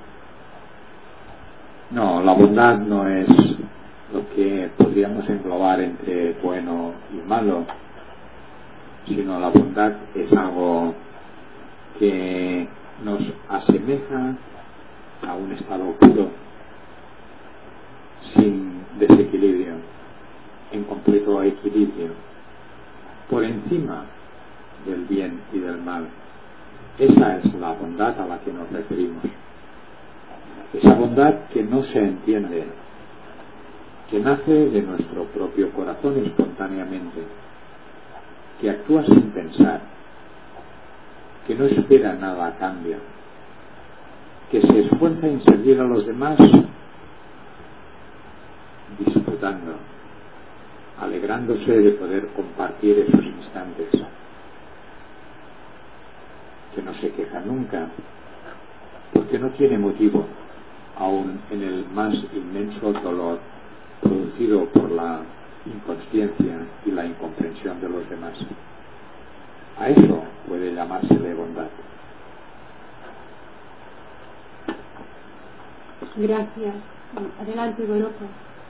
Speaker 3: No, la bondad no es lo que podríamos englobar entre bueno y malo, sino la bondad es algo que nos asemeja a un estado puro, sin desequilibrio, en completo equilibrio, por encima del bien y del mal. Esa es la bondad a la que nos referimos. Esa bondad que no se entiende, que nace de nuestro propio corazón espontáneamente, que actúa sin pensar, que no espera nada a cambio, que se esfuerza en servir a los demás disfrutando, alegrándose de poder compartir esos instantes, que no se queja nunca, porque no tiene motivo, aun en el más inmenso dolor producido por la inconsciencia y la incomprensión de los demás. A eso puede llamársele bondad.
Speaker 2: Gracias. Adelante, Goropo.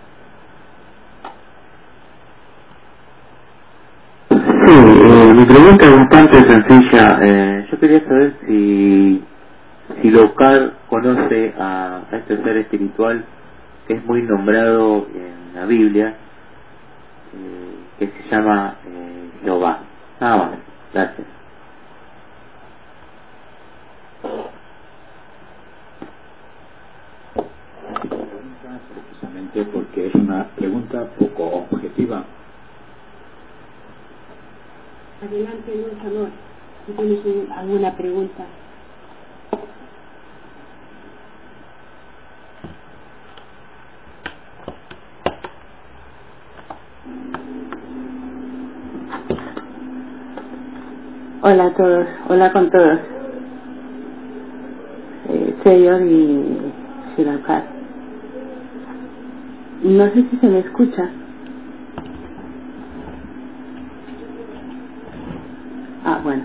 Speaker 8: Sí, eh, mi pregunta es bastante sencilla. Eh, yo quería saber si Silocar conoce a, a este ser espiritual que es muy nombrado en la Biblia, eh, que se llama eh, Jehová. Nada más. Gracias.
Speaker 3: Precisamente porque es una pregunta poco objetiva.
Speaker 2: Adelante, Luis Amor, si tienes alguna pregunta.
Speaker 7: Hola a todos, hola con todos. Eh, Señor y Silocar. No sé si se me escucha. Ah, bueno.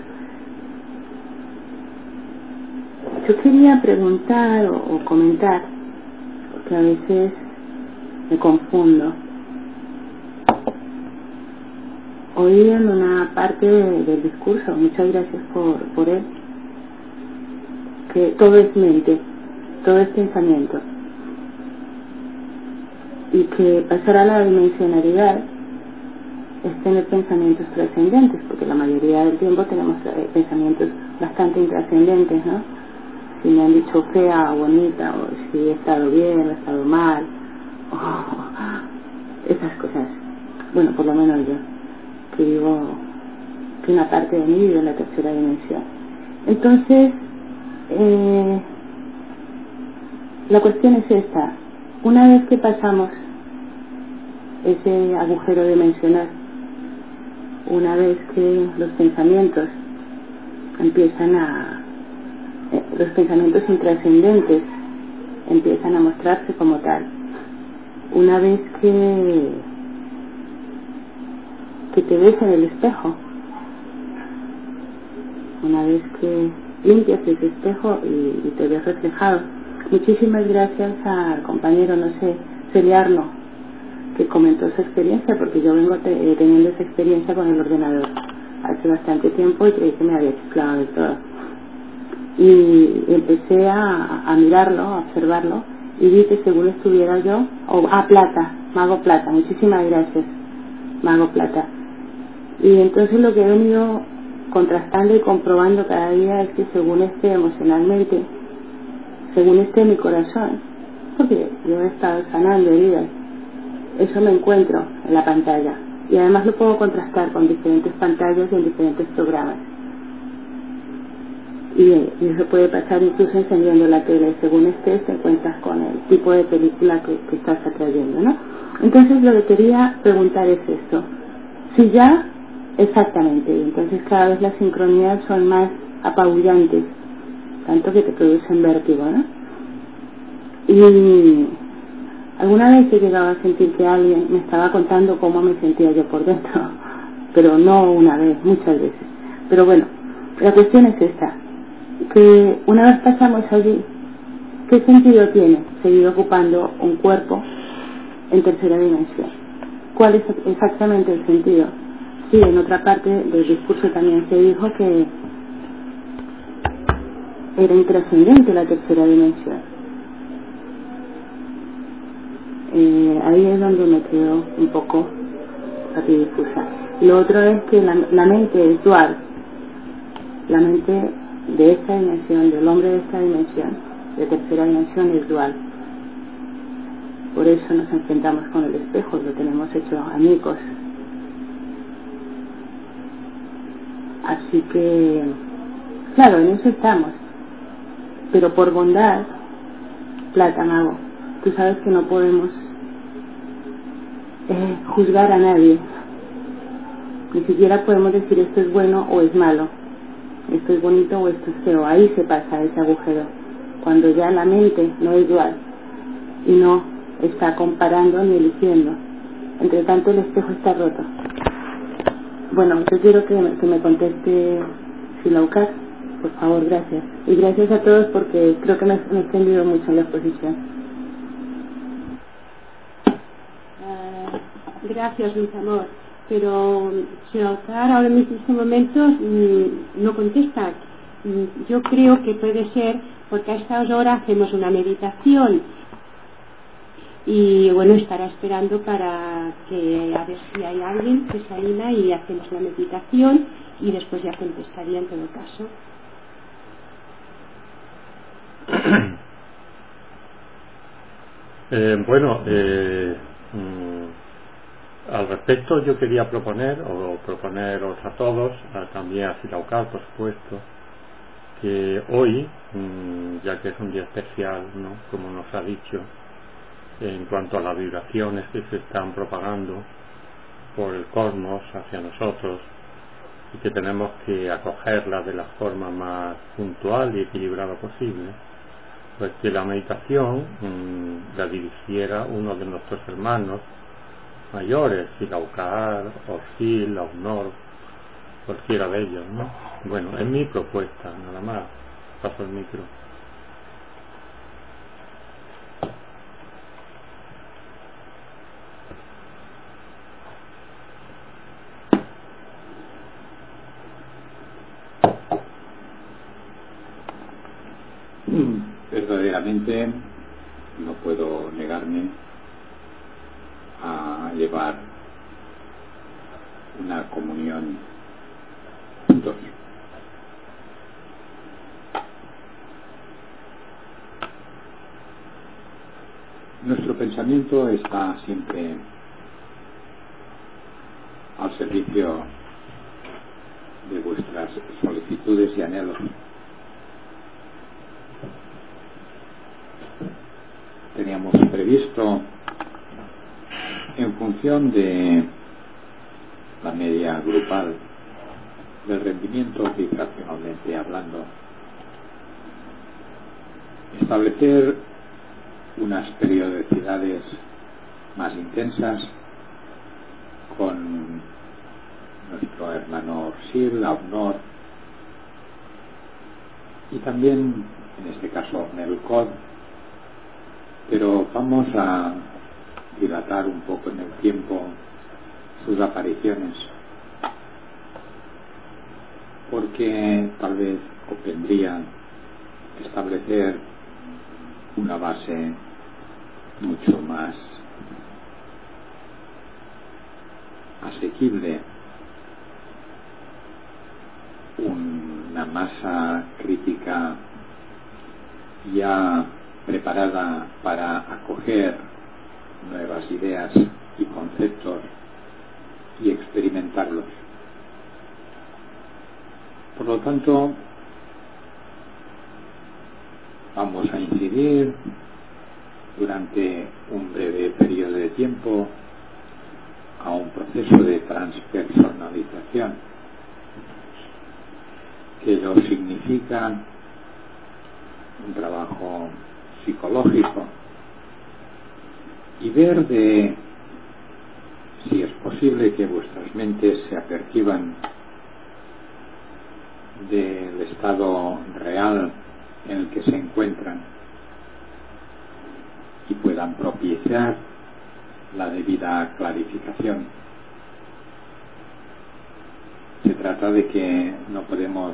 Speaker 7: Yo quería preguntar o, o comentar, porque a veces me confundo. Oí en una parte de, del discurso, muchas gracias por, por él, que todo es mente, todo es pensamiento, y que pasar a la dimensionalidad es tener pensamientos trascendentes, porque la mayoría del tiempo tenemos eh, pensamientos bastante intrascendentes, ¿no? Si me han dicho fea o bonita, o si he estado bien o he estado mal, o esas cosas. Bueno, por lo menos yo, que vivo, que una parte de mí vive en la tercera dimensión. Entonces, eh, la cuestión es esta: una vez que pasamos ese agujero dimensional, una vez que los pensamientos empiezan a eh, los pensamientos intrascendentes empiezan a mostrarse como tal, una vez que que te ves en el espejo, una vez que limpias ese espejo y, y te ves reflejado. Muchísimas gracias al compañero, no sé, Celiarno, que comentó su experiencia, porque yo vengo te, teniendo esa experiencia con el ordenador hace bastante tiempo y creí que me había chiflado de todo. Y empecé a, a mirarlo, a observarlo, y vi que según estuviera yo, o a Plata, Mago Plata, muchísimas gracias, Mago Plata. Y entonces lo que he venido contrastando y comprobando cada día es que según esté emocionalmente, según esté mi corazón, porque yo he estado sanando heridas, eso me encuentro en la pantalla, y además lo puedo contrastar con diferentes pantallas y en diferentes programas, y, y eso puede pasar incluso encendiendo la tele. Según estés te encuentras con el tipo de película que, que estás atrayendo, ¿no? Entonces lo que quería preguntar es esto: si ya exactamente, y entonces cada vez las sincronías son más apabullantes, tanto que te producen vértigo, ¿no? Y alguna vez he llegado a sentir que alguien me estaba contando cómo me sentía yo por dentro, pero no una vez, muchas veces. Pero bueno, la cuestión es esta, que una vez pasamos allí, ¿qué sentido tiene seguir ocupando un cuerpo en tercera dimensión? ¿Cuál es exactamente el sentido? Sí, en otra parte del discurso también se dijo que era intrascendente la tercera dimensión. Eh, ahí es donde me quedo un poco patidifusa. Lo otro es que la, la mente es dual. La mente de esta dimensión, del hombre de esta dimensión, de tercera dimensión, es dual. Por eso nos enfrentamos con el espejo, lo tenemos hecho añicos. Así que, claro, en eso estamos. Pero por bondad, Plata, Mago, tú sabes que no podemos eh, juzgar a nadie. Ni siquiera podemos decir esto es bueno o es malo, esto es bonito o esto es feo. Ahí se pasa ese agujero, cuando ya la mente no es dual y no está comparando ni eligiendo. Entre tanto el espejo está roto. Bueno, yo quiero que me, que me conteste Silocar, por favor, gracias. Y gracias a todos porque creo que me, me he extendido mucho en la exposición.
Speaker 2: Uh, gracias, Luis Amor. Pero Silocar ahora mismo en este momento mmm, no contesta. yo creo que puede ser porque a esta hora hacemos una meditación y bueno, estará esperando para que a ver si hay alguien que se anima y hacemos la meditación y después ya contestaría en todo caso.
Speaker 1: Eh, bueno, eh, mm, al respecto yo quería proponer, o proponeros a todos, a, también a Silaucar por supuesto, que hoy, mmm, ya que es un día especial, ¿no?, como nos ha dicho, en cuanto a las vibraciones que se están propagando por el cosmos hacia nosotros y que tenemos que acogerlas de la forma más puntual y equilibrada posible, pues que la meditación mmm, la dirigiera uno de nuestros hermanos mayores, Silaucar, Orsil, Aunor, cualquiera de ellos, ¿no? Bueno, es mi propuesta, nada más. Paso el micro.
Speaker 3: Verdaderamente no puedo negarme a llevar una comunión juntos. Nuestro pensamiento está siempre al servicio de vuestras solicitudes y anhelos. Teníamos previsto, en función de la media grupal del rendimiento vibracionalmente hablando, establecer unas periodicidades más intensas con nuestro hermano Orsil, Aunor y también en este caso Melkor, pero vamos a dilatar un poco en el tiempo sus apariciones, porque tal vez convendría establecer una base mucho más asequible, una masa crítica ya preparada para acoger nuevas ideas y conceptos y experimentarlos. Por lo tanto, vamos a incidir durante un breve periodo de tiempo a un proceso de transpersonalización, que lo significa un trabajo psicológico y ver de si es posible que vuestras mentes se aperciban del estado real en el que se encuentran y puedan propiciar la debida clarificación. Se trata de que no podemos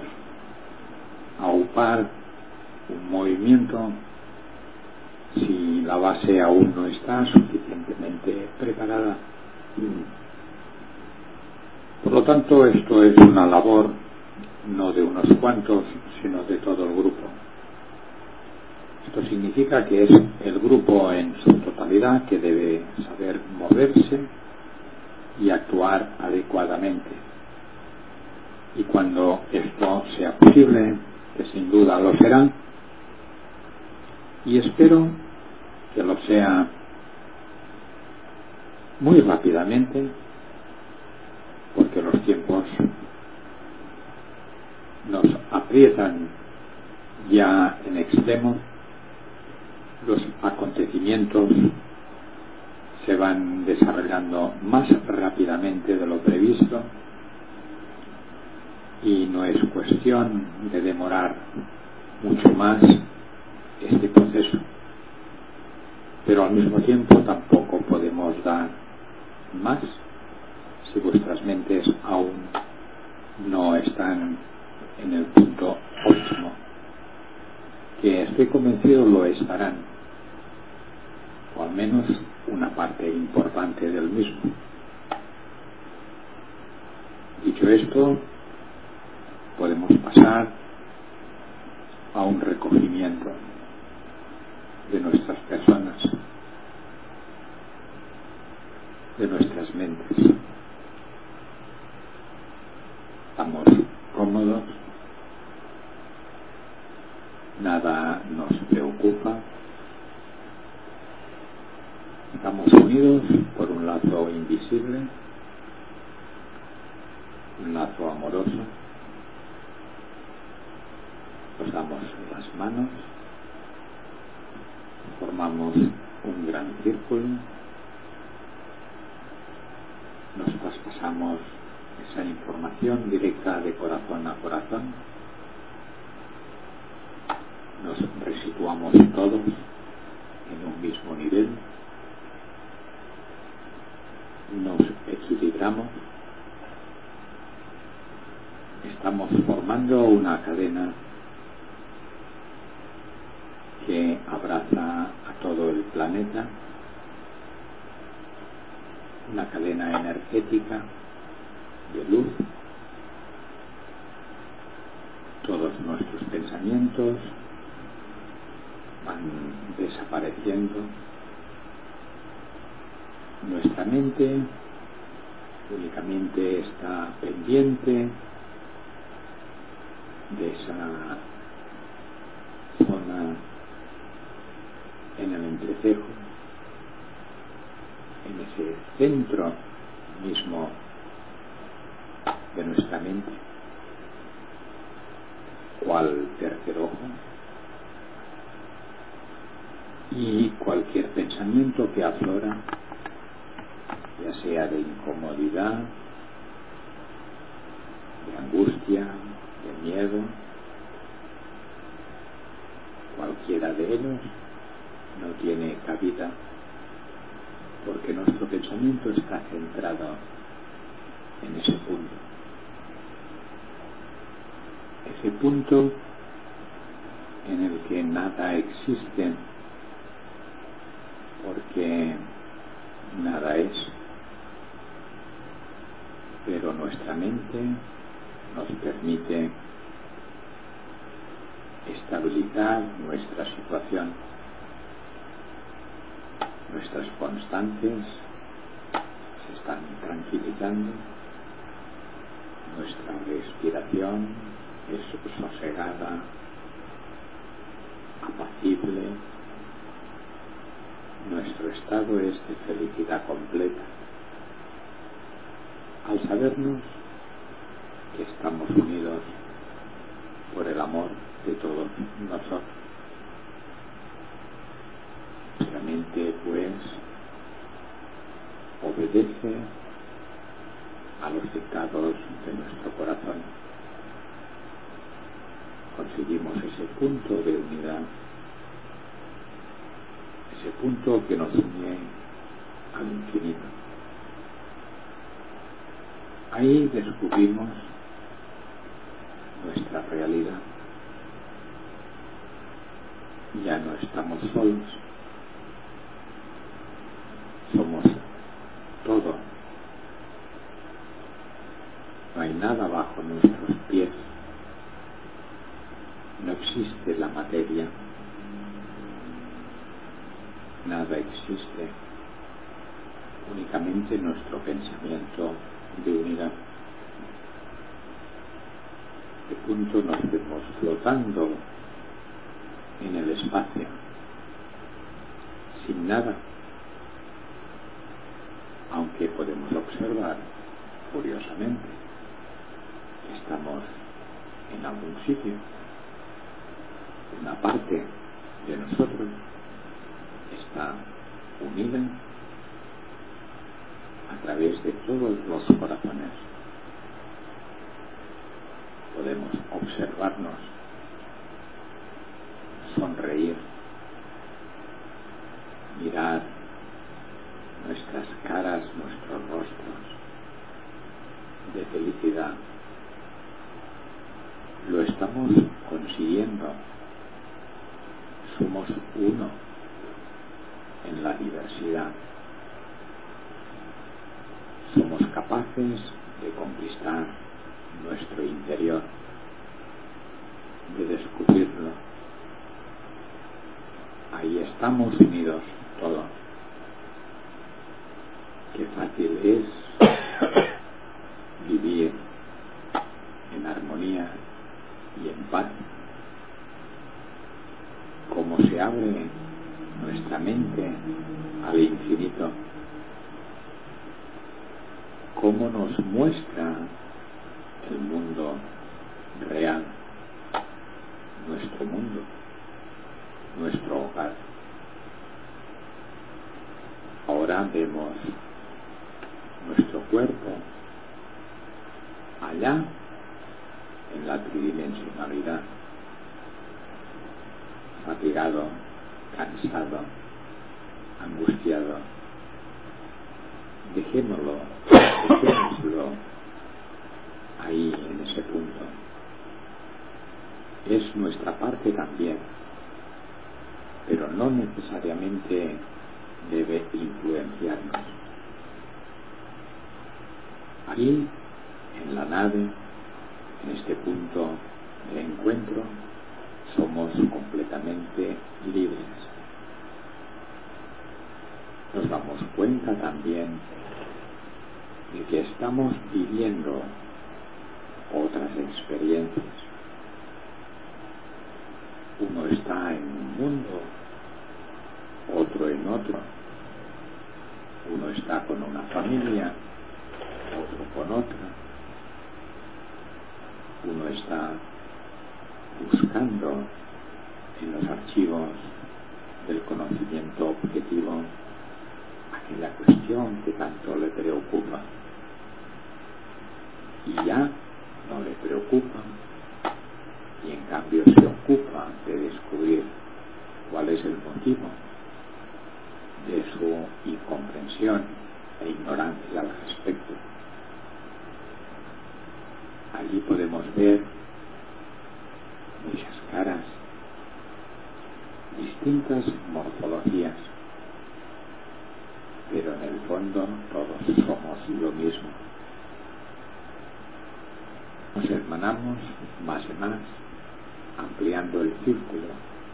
Speaker 3: aupar un movimiento si la base aún no está suficientemente preparada. Por lo tanto, esto es una labor no de unos cuantos, sino de todo el grupo. Esto significa que es el grupo en su totalidad que debe saber moverse y actuar adecuadamente. Y cuando esto sea posible, que sin duda lo será, y espero que lo sea muy rápidamente, porque los tiempos nos aprietan ya en extremo, los acontecimientos se van desarrollando más rápidamente de lo previsto y no es cuestión de demorar mucho más este proceso, pero al mismo tiempo tampoco podemos dar más si vuestras mentes aún no están en el punto ocho estoy convencido lo estarán, o al menos una parte importante del mismo. Dicho esto, podemos pasar a un recogimiento de nuestras personas, de nuestras mentes. Estamos cómodos, nada nos preocupa, estamos unidos por un lazo invisible, un lazo amoroso. Nos damos las manos, formamos un gran círculo, nos traspasamos esa información directa de corazón a corazón, nos resituamos todos en un mismo nivel, nos equilibramos, estamos formando una cadena que abraza a todo el planeta, una cadena energética de luz. Todos nuestros pensamientos van desapareciendo. Nuestra mente únicamente está pendiente de esa zona en el entrecejo, en ese centro mismo de nuestra mente, cual tercer ojo, y cualquier pensamiento que aflora, ya sea de incomodidad, de angustia, de miedo, cualquiera de ellos no tiene cabida, porque nuestro pensamiento está centrado en ese punto. Ese punto en el que nada existe, porque nada es, pero nuestra mente nos permite estabilizar nuestra situación. Nuestras constantes se están tranquilizando, nuestra respiración es sosegada, apacible, nuestro estado es de felicidad completa. Al sabernos que estamos unidos por el amor de todos nosotros, nuestra mente pues obedece a los dictados de nuestro corazón. Conseguimos ese punto de unidad, ese punto que nos une al infinito. Ahí descubrimos nuestra realidad. Ya no estamos solos, somos todo. No hay nada bajo nuestros pies, no existe la materia, nada existe, únicamente nuestro pensamiento de unidad. De punto nos vemos flotando en el espacio, sin nada, aunque podemos observar curiosamente que estamos en algún sitio. Una parte de nosotros está unida a través de todos los corazones. Podemos observarnos, sonreír, mirar nuestras caras, nuestros rostros de felicidad. Lo estamos consiguiendo somos uno en la diversidad. Somos capaces de conquistar nuestro interior, de descubrirlo. Ahí estamos unidos todos. Qué fácil es vivir en armonía y en paz. Cómo se abre nuestra mente al infinito. Cómo nos muestra el mundo real, nuestro mundo, nuestro hogar. Ahora vemos nuestro cuerpo allá en la tridimensionalidad, fatigado, cansado, angustiado. Dejémoslo, dejémoslo ahí en ese punto. Es nuestra parte también, pero no necesariamente debe influenciarnos. Ahí, en la nave, en este punto de encuentro, somos completamente libres. Nos damos cuenta también de que estamos viviendo otras experiencias. Uno está en un mundo, otro en otro. Uno está con una familia, otro con otra. Uno está buscando en los archivos del conocimiento objetivo aquella cuestión que tanto le preocupa, y ya no le preocupa, y en cambio se ocupa de descubrir cuál es el motivo de su incomprensión e ignorancia al respecto. Allí podemos ver muchas caras, distintas morfologías, pero en el fondo todos somos lo mismo. Nos hermanamos más y más, ampliando el círculo.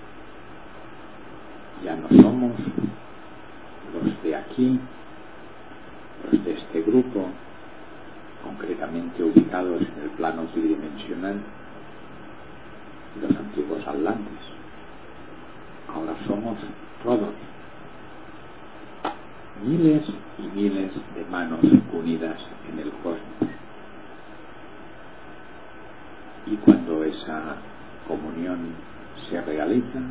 Speaker 3: Ya no somos los de aquí, los de este grupo, concretamente ubicados en el plano tridimensional, los antiguos atlantes. Ahora somos todos, miles y miles de manos unidas en el cosmos. Y cuando esa comunión se realiza,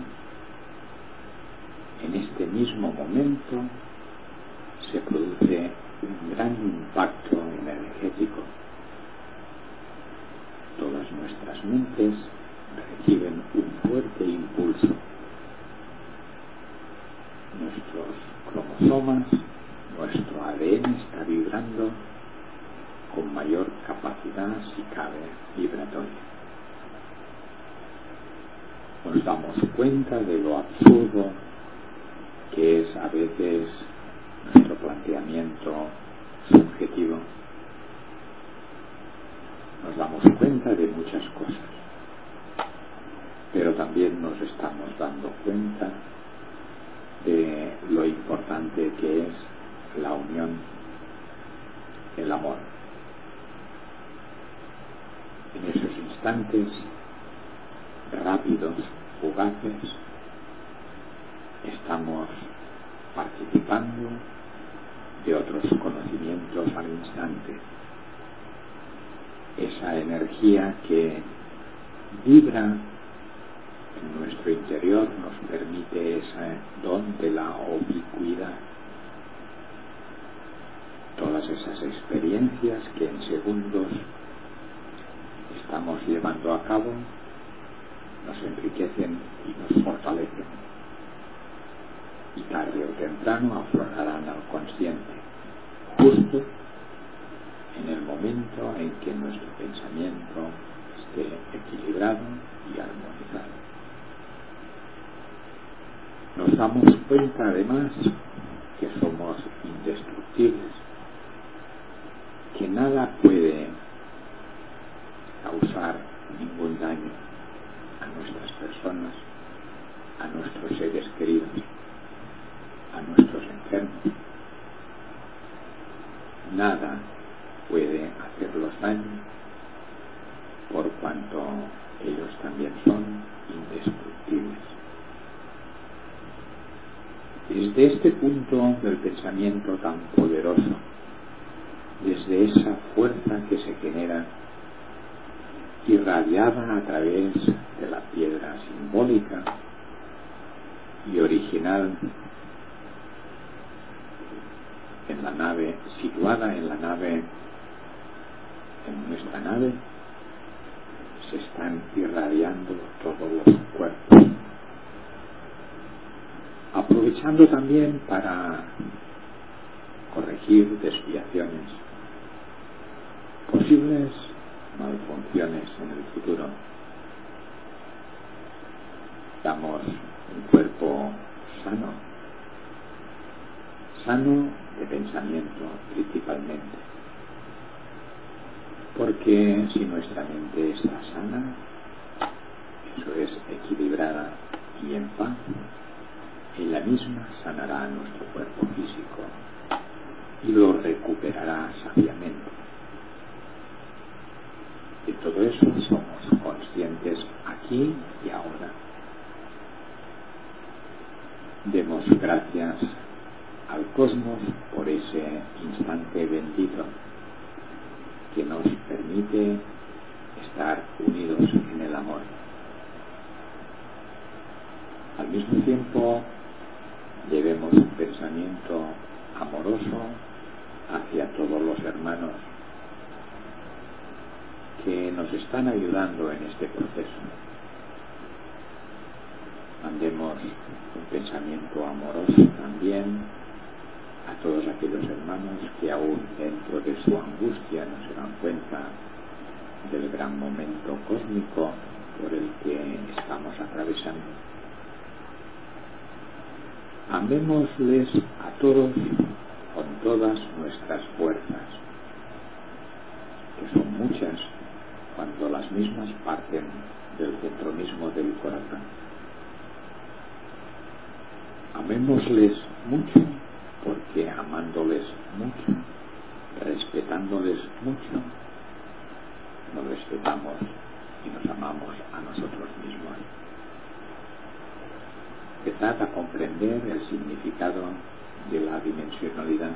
Speaker 3: en este mismo momento se produce un gran impacto energético. Todas nuestras mentes reciben un fuerte impulso. Nuestros cromosomas, nuestro A D N está vibrando con mayor capacidad, si cabe, vibratoria. Nos damos cuenta de lo absurdo que es a veces nuestro planteamiento subjetivo. Nos damos cuenta de muchas cosas, pero también nos estamos dando cuenta de lo importante que es la unión, el amor. En esos instantes rápidos, fugaces, estamos participando de otros conocimientos al instante. Esa energía que vibra en nuestro interior nos permite ese don de la ubicuidad. Todas esas experiencias que en segundos estamos llevando a cabo nos enriquecen y nos fortalecen, y tarde o temprano aflorarán al consciente, justo en el momento en que nuestro pensamiento esté equilibrado y armonizado. damos cuenta además que somos indestructibles, que nada puede causar ningún daño a nuestras personas, a nuestros seres queridos, a nuestros enfermos. Nada puede hacerlos daño por cuanto ellos también son indestructibles. Desde este punto del pensamiento tan poderoso, desde esa fuerza que se genera irradiada a través de la piedra simbólica y original en la nave, situada en la nave, en nuestra nave, se están irradiando todos los cuerpos, aprovechando también para corregir desviaciones, posibles malfunciones en el futuro. Damos un cuerpo sano, sano de pensamiento principalmente, porque si nuestra mente está sana, eso es, equilibrada y en paz, ella misma sanará nuestro cuerpo físico y lo recuperará sabiamente. De todo eso somos conscientes aquí y ahora. Demos gracias al cosmos por ese instante bendito que nos permite estar unidos en el amor. Al mismo tiempo, llevemos un pensamiento amoroso hacia todos los hermanos que nos están ayudando en este proceso. Mandemos un pensamiento amoroso también a todos aquellos hermanos que aún dentro de su angustia no se dan cuenta del gran momento cósmico por el que estamos atravesando. Amémosles a todos con todas nuestras fuerzas, que son muchas cuando las mismas parten del centro mismo del corazón. Amémosles mucho, porque amándoles mucho, respetándoles mucho, nos respetamos y nos amamos a nosotros mismos. Empezad a comprender el significado de la dimensionalidad.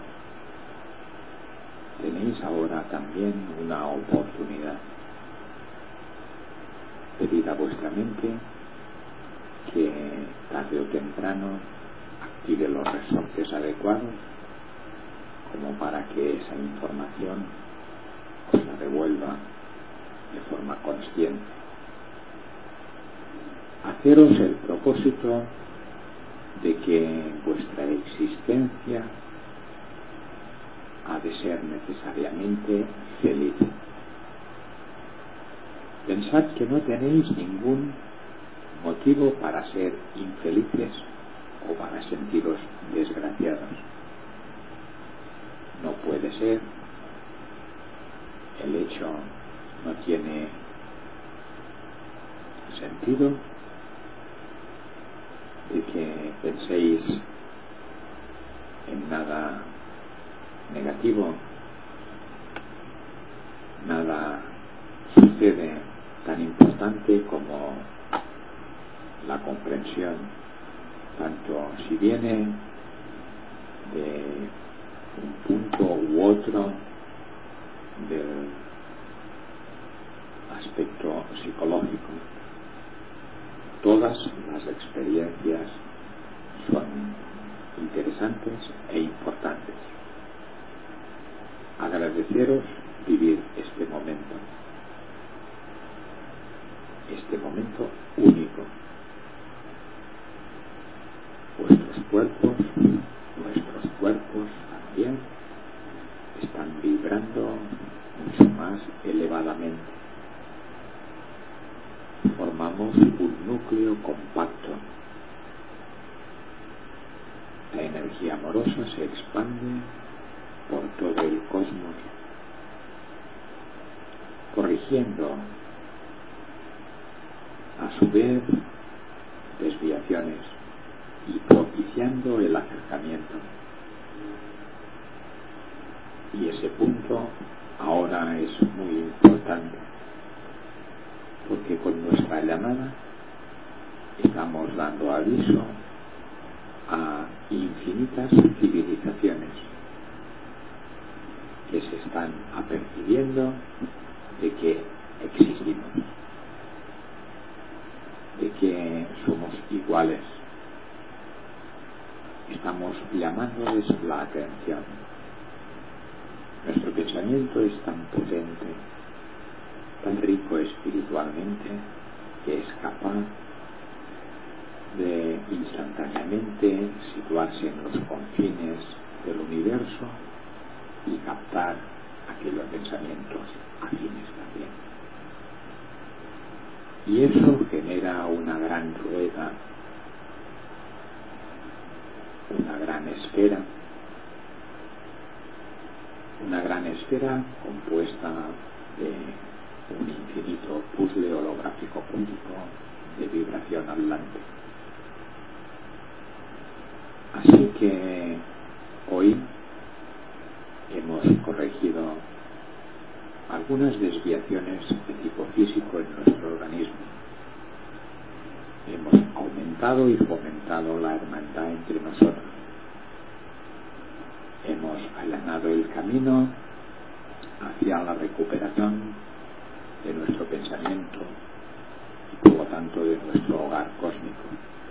Speaker 3: Tenéis ahora también una oportunidad. Pedid a vuestra mente que tarde o temprano active los resortes adecuados como para que esa información os la devuelva de forma consciente. Haceros el propósito de que vuestra existencia ha de ser necesariamente feliz. Pensad que no tenéis ningún motivo para ser infelices o para sentiros desgraciados. No puede ser. El hecho no tiene sentido de que penséis en nada negativo. Nada sucede tan importante como la comprensión, tanto si viene de un punto u otro del aspecto psicológico. Todas las experiencias son interesantes e importantes. Agradeceros vivir este momento, este momento único. Vuestros cuerpos, nuestros cuerpos también están vibrando mucho más elevadamente. Formamos un núcleo compacto esta energía amorosa se expande por todo el cosmos, corrigiendo a su vez desviaciones y propiciando el acercamiento. Y ese punto ahora es muy importante, porque con nuestra llamada estamos dando aviso a infinitas civilizaciones que se están apercibiendo de que existimos, de que somos iguales. Estamos llamándoles la atención. Nuestro pensamiento es tan potente, tan rico espiritualmente, que es capaz de instantáneamente situarse en los confines del universo y captar aquellos pensamientos afines también. Y eso genera una gran rueda, una gran esfera, una gran esfera compuesta de un infinito puzzle holográfico cuántico de vibración hablante. Así que hoy hemos corregido algunas desviaciones de tipo físico en nuestro organismo. Hemos aumentado y fomentado la hermandad entre nosotros. Hemos allanado el camino hacia la recuperación de nuestro pensamiento y por lo tanto de nuestro hogar cósmico.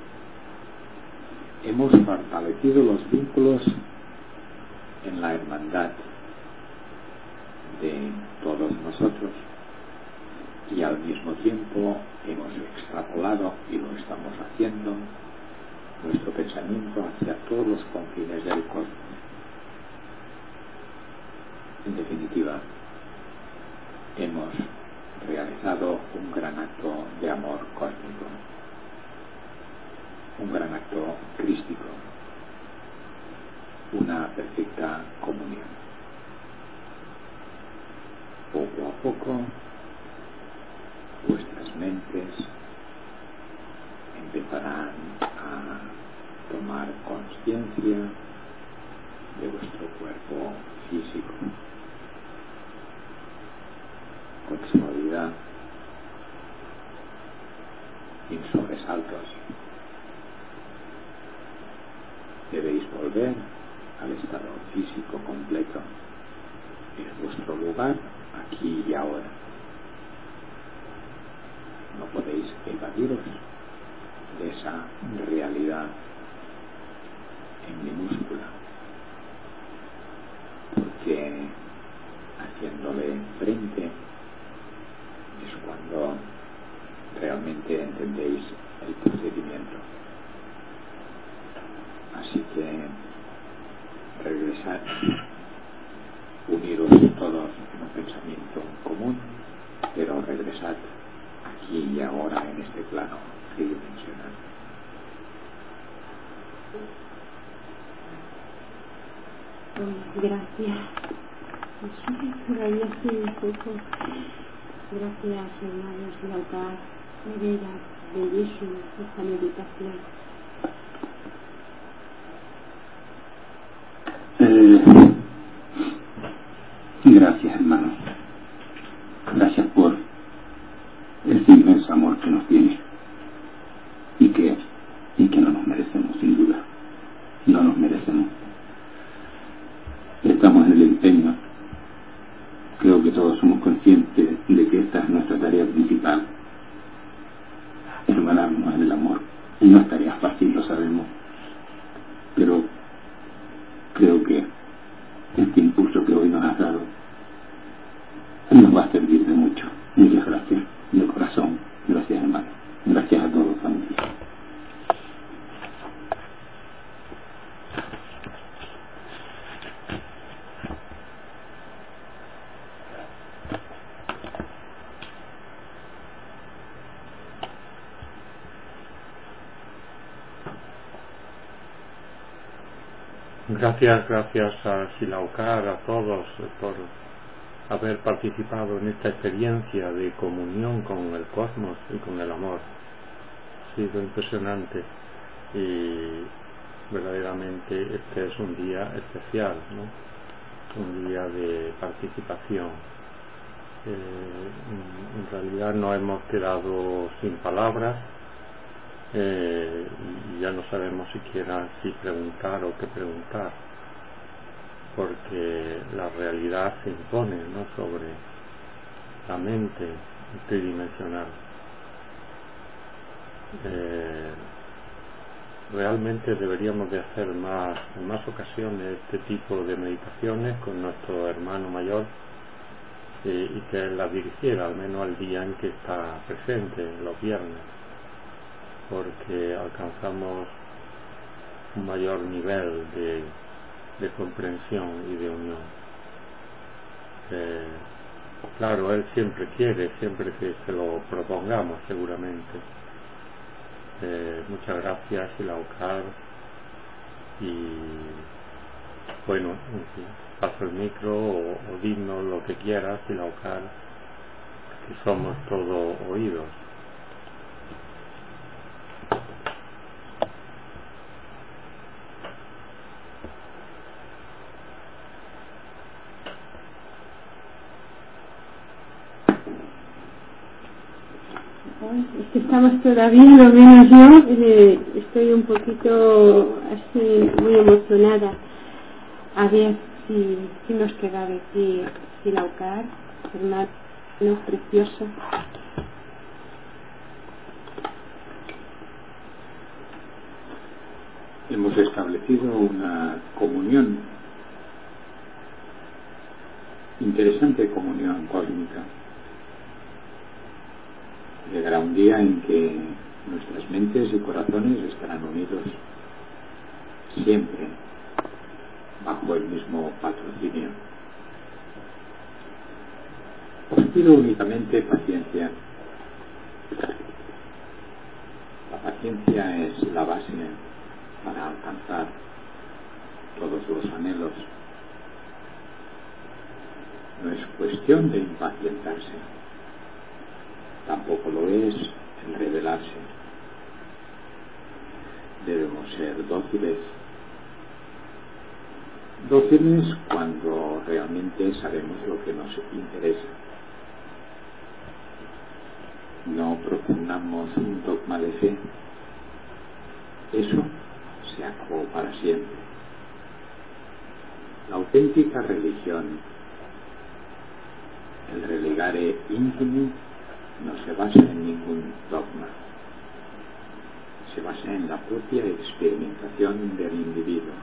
Speaker 3: Hemos fortalecido los vínculos en la hermandad de todos nosotros y al mismo tiempo hemos extrapolado, y lo estamos haciendo, nuestro pensamiento hacia todos los confines del cosmos. En definitiva, hemos realizado un gran acto de amor cósmico, un gran acto crístico, una perfecta comunión. Poco a poco, vuestras mentes empezarán a tomar conciencia de vuestro cuerpo físico con suavidad, sin sobresaltos. Debéis volver al estado físico completo. Es vuestro lugar aquí y ahora. No podéis evadiros de esa realidad en minúscula, porque haciéndole frente es cuando realmente entendéis el procedimiento. Así que regresad, uniros todos en un pensamiento común, pero regresad aquí y ahora en este plano tridimensional.
Speaker 2: Gracias. Gracias, hermanos del altar. Muy bella, bellísima esta meditación.
Speaker 5: Eh, gracias, hermano. Gracias por ese inmenso amor que nos tiene y que, y que no nos merecemos, sin duda. No nos merecemos. Estamos en el empeño. Creo que todos somos conscientes de que esta es nuestra tarea principal, hermanarnos en el amor. Y no es tarea fácil, lo sabemos, pero creo que este impulso que hoy nos has dado nos va a servir de mucho. Muchas gracias, de corazón. Gracias, hermano. Gracias a todos, familia.
Speaker 1: Gracias, gracias a Silaucar, a todos por haber participado en esta experiencia de comunión con el cosmos y con el amor. Ha sido impresionante y verdaderamente este es un día especial, ¿no? Un día de participación. Eh, en realidad no hemos quedado sin palabras. Eh, y ya no sabemos siquiera si preguntar o qué preguntar, porque la realidad se impone, ¿no?, sobre la mente tridimensional. Eh, realmente deberíamos de hacer más, en más ocasiones este tipo de meditaciones con nuestro hermano mayor, eh, y que él las dirigiera, al menos el día en que está presente, los viernes, porque alcanzamos un mayor nivel de, de comprensión y de unión. Eh, claro, él siempre quiere, siempre que se lo propongamos, seguramente. Eh, muchas gracias, Silaucar, y bueno, en fin, paso el micro o, o dinos lo que quieras, Silaucar, que somos todos oídos.
Speaker 2: Es que estamos todavía, lo menos yo, eh, estoy un poquito así, muy emocionada. A ver si, si nos queda de ti, Silaucar, hermano precioso.
Speaker 3: Hemos establecido una comunión, interesante comunión cósmica. Llegará un día en que nuestras mentes y corazones estarán unidos siempre bajo el mismo patrocinio. Os pido únicamente paciencia. La paciencia es la base para alcanzar todos los anhelos. No es cuestión de impacientarse. Tampoco lo es el rebelarse. Debemos ser dóciles. Dóciles cuando realmente sabemos lo que nos interesa. No profundamos un dogma de fe. Eso se acabó para siempre. La auténtica religión, el relegare íntimo, no se basa en ningún dogma, se basa en la propia experimentación del individuo.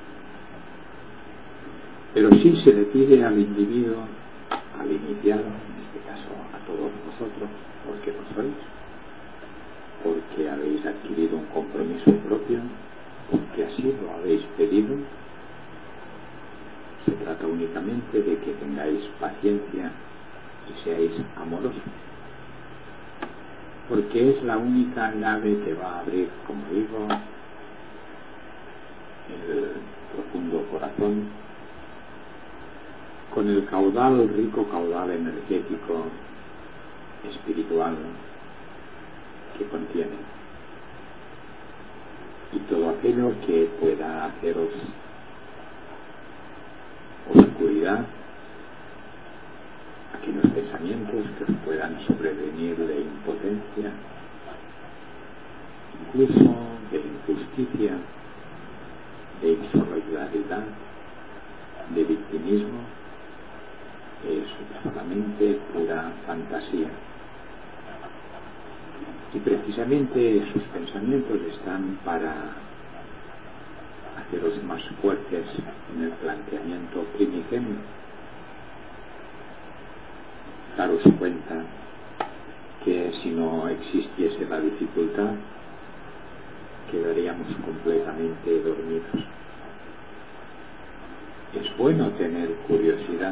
Speaker 3: Pero sí se le pide al individuo, al iniciado, en este caso a todos vosotros, porque lo sois, porque habéis adquirido un compromiso propio, porque así lo habéis pedido. Se trata únicamente de que tengáis paciencia y seáis amorosos, porque es la única llave que va a abrir, como digo, el profundo corazón con el caudal, el rico caudal energético, espiritual que contiene, y todo aquello que pueda haceros oscuridad, aquellos pensamientos que os puedan sobrevenir de impotencia, incluso de injusticia, de insolidaridad, de victimismo, es solamente pura fantasía. Y precisamente esos pensamientos están para haceros más fuertes en el planteamiento primigenio. Daros cuenta que si no existiese la dificultad, quedaríamos completamente dormidos. Es bueno tener curiosidad,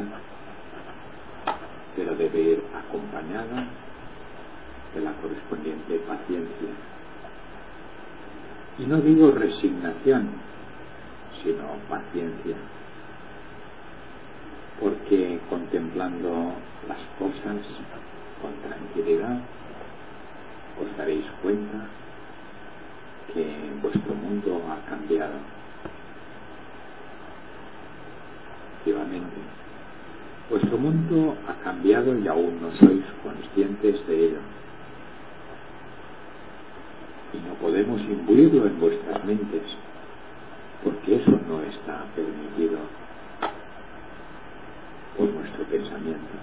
Speaker 3: pero debe ir acompañada de la correspondiente paciencia. Y no digo resignación, sino paciencia, porque contemplando las cosas con tranquilidad os daréis cuenta que vuestro mundo ha cambiado. Efectivamente, vuestro mundo ha cambiado y aún no sois conscientes de ello. Y no podemos imbuirlo en vuestras mentes, porque eso no está permitido por nuestro pensamiento.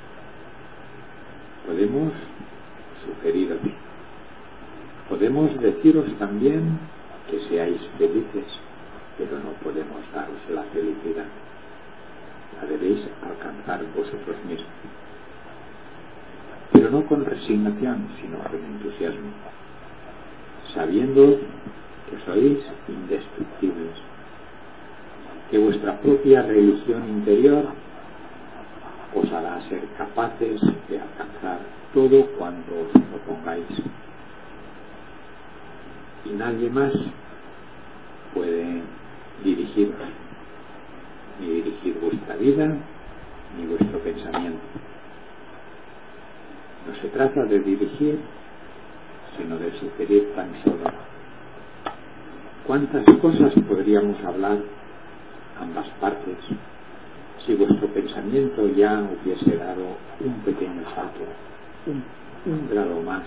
Speaker 3: Podemos sugeriros, podemos deciros también que seáis felices, pero no podemos daros la felicidad. La debéis alcanzar vosotros mismos, pero no con resignación, sino con entusiasmo, sabiendo que sois indestructibles, que vuestra propia religión interior os hará ser capaces de alcanzar todo cuanto os propongáis, y nadie más puede dirigiros, ni dirigir vuestra vida ni vuestro pensamiento. No se trata de dirigir, sino de sugerir tan solo. ¿Cuántas cosas podríamos hablar ambas partes si vuestro pensamiento ya hubiese dado un pequeño salto, un, un grado más?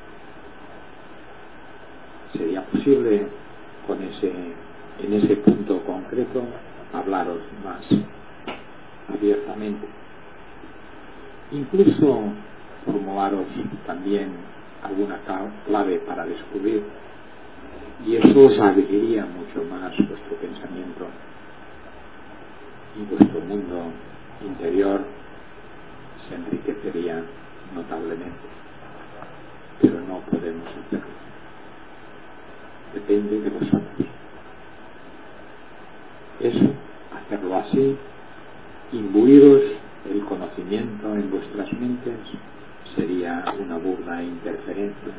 Speaker 3: ¿Sería posible con ese, en ese punto concreto hablaros más abiertamente? Incluso formularos también alguna clave para descubrir, y eso os abriría mucho más vuestro pensamiento, y vuestro mundo interior se enriquecería notablemente. Pero no podemos hacerlo. Depende de vosotros. Eso, hacerlo así, imbuiros el conocimiento en vuestras mentes, sería una burda interferencia,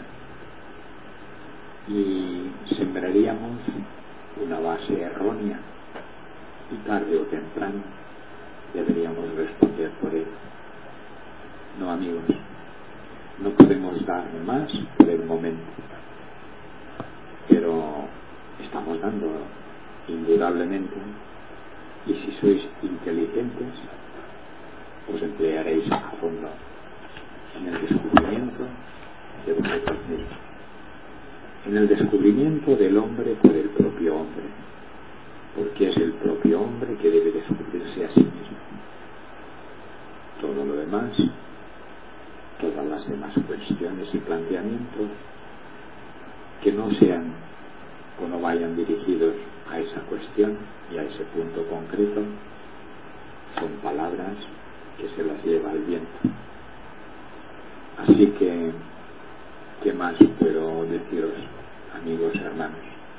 Speaker 3: y sembraríamos una base errónea, y tarde o temprano deberíamos responder por ello. No, amigos, no podemos dar más por el momento, pero estamos dando indudablemente, y si sois inteligentes os emplearéis a fondo en el descubrimiento de vosotros mismos, en el descubrimiento del hombre por el propio hombre, porque es el propio hombre que debe descubrirse a sí mismo. Todo lo demás, todas las demás cuestiones y planteamientos que no sean o no vayan dirigidos a esa cuestión y a ese punto concreto son palabras que se las lleva el viento. Así que, ¿qué más puedo deciros, amigos y hermanos?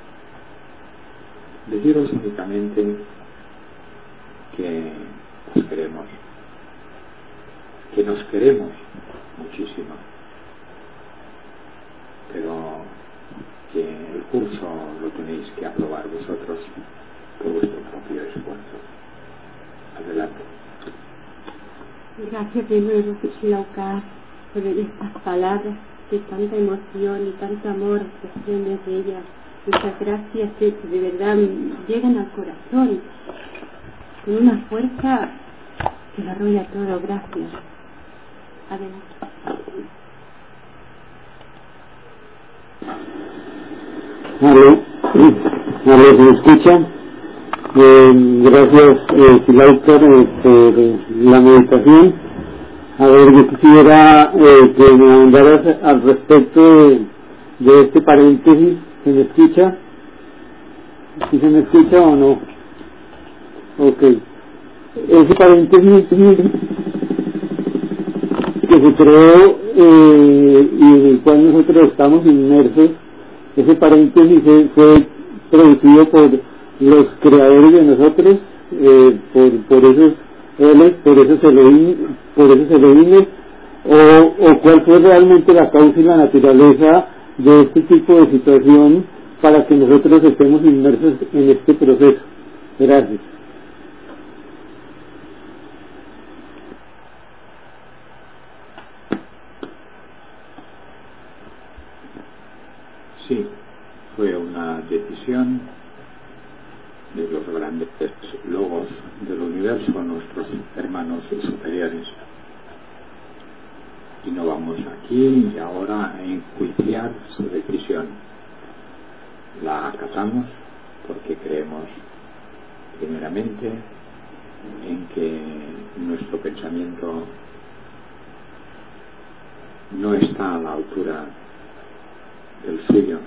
Speaker 3: Deciros únicamente que os queremos, que nos queremos muchísimo, pero que el curso lo tenéis que aprobar vosotros por vuestro propio esfuerzo. Adelante.
Speaker 2: Gracias de nuevo, Xilaukar, por estas palabras que tanta emoción y tanto amor desprenden de ellas. Muchas gracias, que de verdad llegan al corazón con una fuerza que lo arrolla todo. Gracias. Adelante.
Speaker 9: Aló, aló, ¿me escucha? Eh, gracias, eh, Xilaukar, eh, por la meditación. A ver, yo quisiera eh, que me mandaras al respecto de, de este paréntesis. ¿Se me escucha? ¿Sí se me escucha o no? Ok. Ese paréntesis que se creó eh, y en el cual nosotros estamos inmersos, ese paréntesis fue producido por los creadores de nosotros, eh, por, por esos él, por esos Elohim, por esos Elohim, o, o cuál fue realmente la causa y la naturaleza de este tipo de situación para que nosotros estemos inmersos en este proceso. Gracias.
Speaker 3: Sí, fue una decisión de los grandes logos del universo, nuestros hermanos superiores. Y no vamos aquí y ahora a enjuiciar su decisión. La acatamos porque creemos primeramente en que nuestro pensamiento no está a la altura del suyo.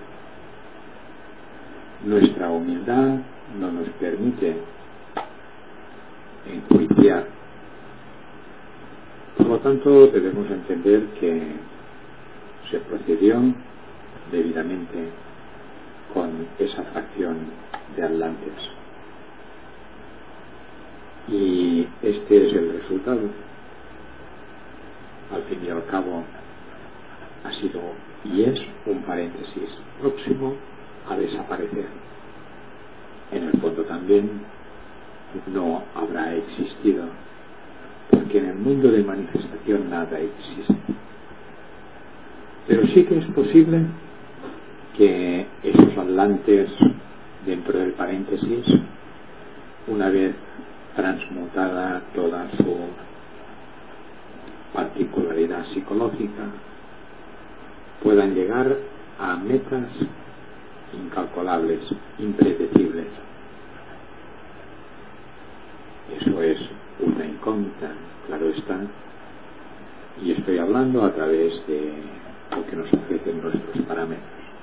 Speaker 3: Nuestra humildad no nos permite enjuiciar. Por lo tanto, debemos entender que se procedió debidamente con esa fracción de Atlantes. Y este es el resultado. Al fin y al cabo, ha sido y es un paréntesis próximo a desaparecer. En el fondo también no habrá existido, porque en el mundo de manifestación nada existe. Pero sí que es posible que esos atlantes dentro del paréntesis, una vez transmutada toda su particularidad psicológica, puedan llegar a metas incalculables, impredecibles. Eso es una incógnita, claro está, y estoy hablando a través de lo que nos ofrecen nuestros parámetros.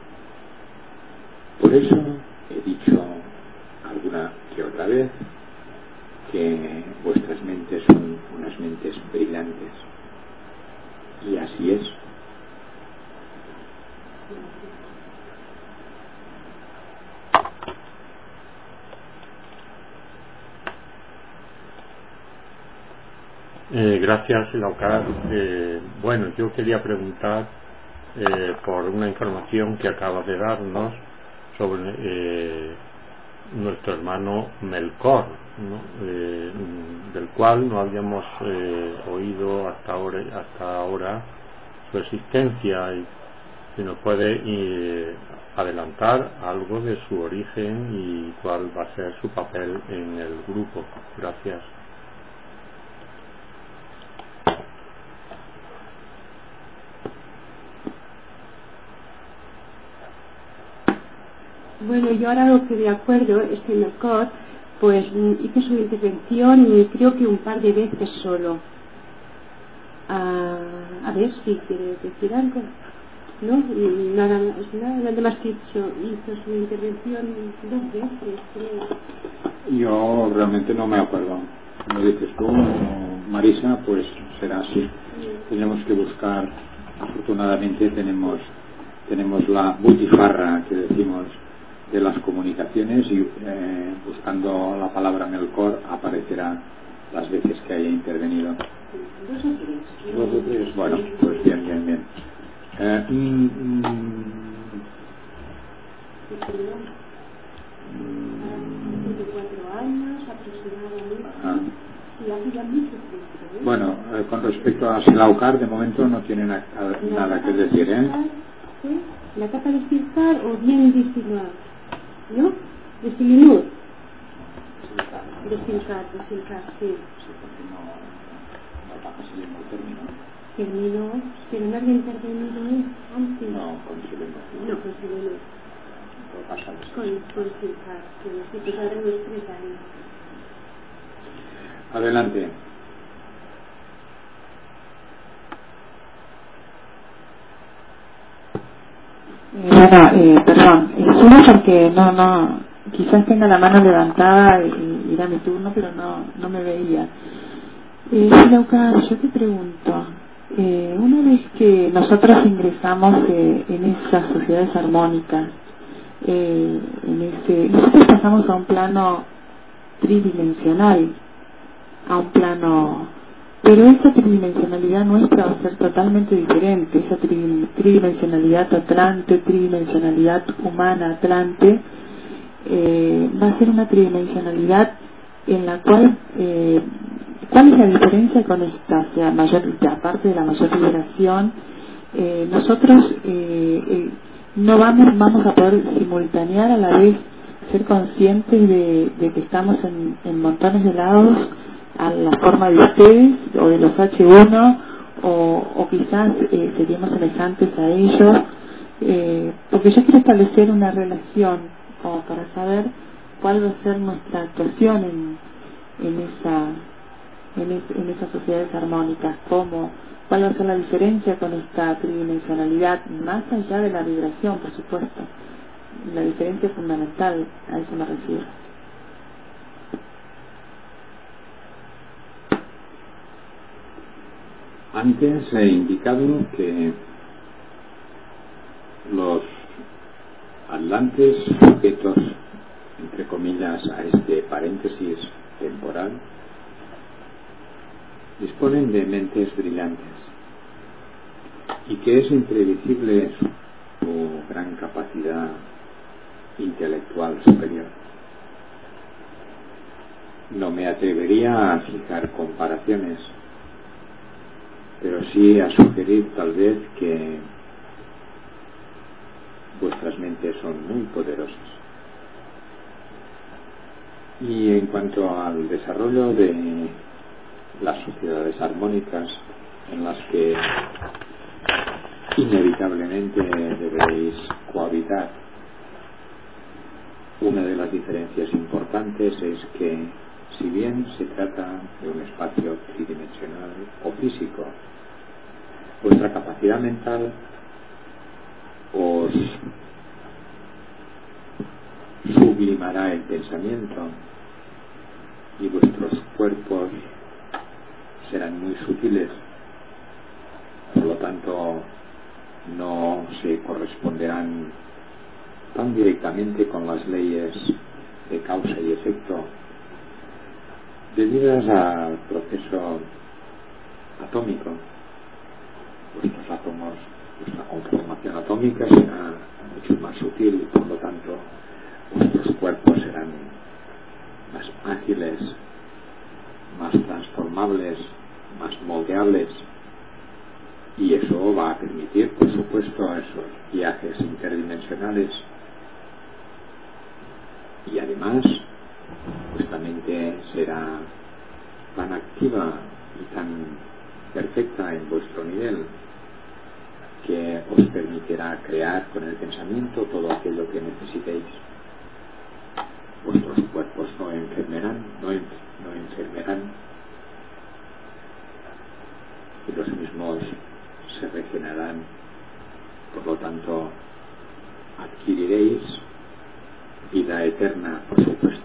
Speaker 3: Por eso he dicho alguna que otra vez que vuestras mentes son unas mentes brillantes, y así es.
Speaker 1: Eh, gracias, Laucar. Eh, bueno, yo quería preguntar eh, por una información que acabas de darnos sobre eh, nuestro hermano Melkor, ¿no? eh, del cual no habíamos eh, oído hasta ahora, hasta ahora su existencia, y si nos puede eh, adelantar algo de su origen y cuál va a ser su papel en el grupo. Gracias.
Speaker 2: Bueno, yo ahora lo que de acuerdo, este Melkor, pues hice su intervención y creo que un par de veces solo. Ah, a ver si quiere decir algo. ¿No? Y nada más, nada, nada más que hizo, hizo su intervención dos veces, creo.
Speaker 3: Yo realmente no me acuerdo. Como dices tú, Marisa, pues será así. Sí. Tenemos que buscar, afortunadamente tenemos tenemos la butifarra que decimos de las comunicaciones, y eh, buscando la palabra Melkor aparecerá las veces que haya intervenido.
Speaker 2: Dos o tres.
Speaker 3: Dos o tres. Bueno, pues bien, bien, bien. Eh, mm, mm, Bueno, eh, con respecto a Silaucar, de momento no tiene na nada que decir, ¿eh?
Speaker 2: La capa de Silcar o bien de Silcar, ¿no? De Silinur. De Silcar, de Silcar, sí.
Speaker 3: Sí, porque no, no pasa siguiendo el término.
Speaker 2: Terminó, pero no había intervenido antes.
Speaker 3: No, con Silinur.
Speaker 2: No, con Silinur. Con, con Silcar, que nosotros ahora los tres años.
Speaker 3: Adelante.
Speaker 7: Bueno, eh, perdón, eh, solo porque no, no, quizás tenga la mano levantada y, y era mi turno, pero no, no me veía. Eh, Laucar, yo te pregunto, eh, una vez que nosotros ingresamos eh, en esas sociedades armónicas, eh, en ese, nosotros pasamos a un plano tridimensional, a un plano, pero esa tridimensionalidad nuestra va a ser totalmente diferente. Esa tridimensionalidad atlante, tridimensionalidad humana atlante, eh, va a ser una tridimensionalidad en la cual, eh, ¿cuál es la diferencia con esta? O sea, mayor, aparte de la mayor liberación, eh, nosotros eh, eh, no vamos, vamos a poder simultanear a la vez ser conscientes de, de que estamos en, en montones de lados a la forma de ustedes o de los H uno, o, o quizás eh, seríamos semejantes a ellos, eh, porque yo quiero establecer una relación como para saber cuál va a ser nuestra actuación en, en esa en, es, en esas sociedades armónicas, cómo, cuál va a ser la diferencia con esta tridimensionalidad, más allá de la vibración, por supuesto. La diferencia fundamental, a eso me refiero.
Speaker 3: Antes he indicado que los atlantes, sujetos, entre comillas, a este paréntesis temporal, disponen de mentes brillantes y que es imprevisible su, su gran capacidad intelectual superior. No me atrevería a fijar comparaciones, pero sí a sugerir tal vez que vuestras mentes son muy poderosas. Y en cuanto al desarrollo de las sociedades armónicas en las que inevitablemente deberéis cohabitar, una de las diferencias importantes es que, si bien se trata de un espacio tridimensional o físico, vuestra capacidad mental os sublimará el pensamiento y vuestros cuerpos serán muy sutiles, por lo tanto no se corresponderán tan directamente con las leyes de causa y efecto debidas al proceso atómico. Vuestros átomos, vuestra conformación atómica será mucho más sutil y por lo tanto vuestros cuerpos serán más ágiles, más transformables, más moldeables, y eso va a permitir, por supuesto, esos viajes interdimensionales. Y además vuestra mente será tan activa y tan perfecta en vuestro nivel que os permitirá crear con el pensamiento todo aquello que necesitéis. Vuestros cuerpos no enfermarán, no, en, no enfermarán, y los mismos se regenerarán. Por lo tanto, adquiriréis vida eterna, por supuesto.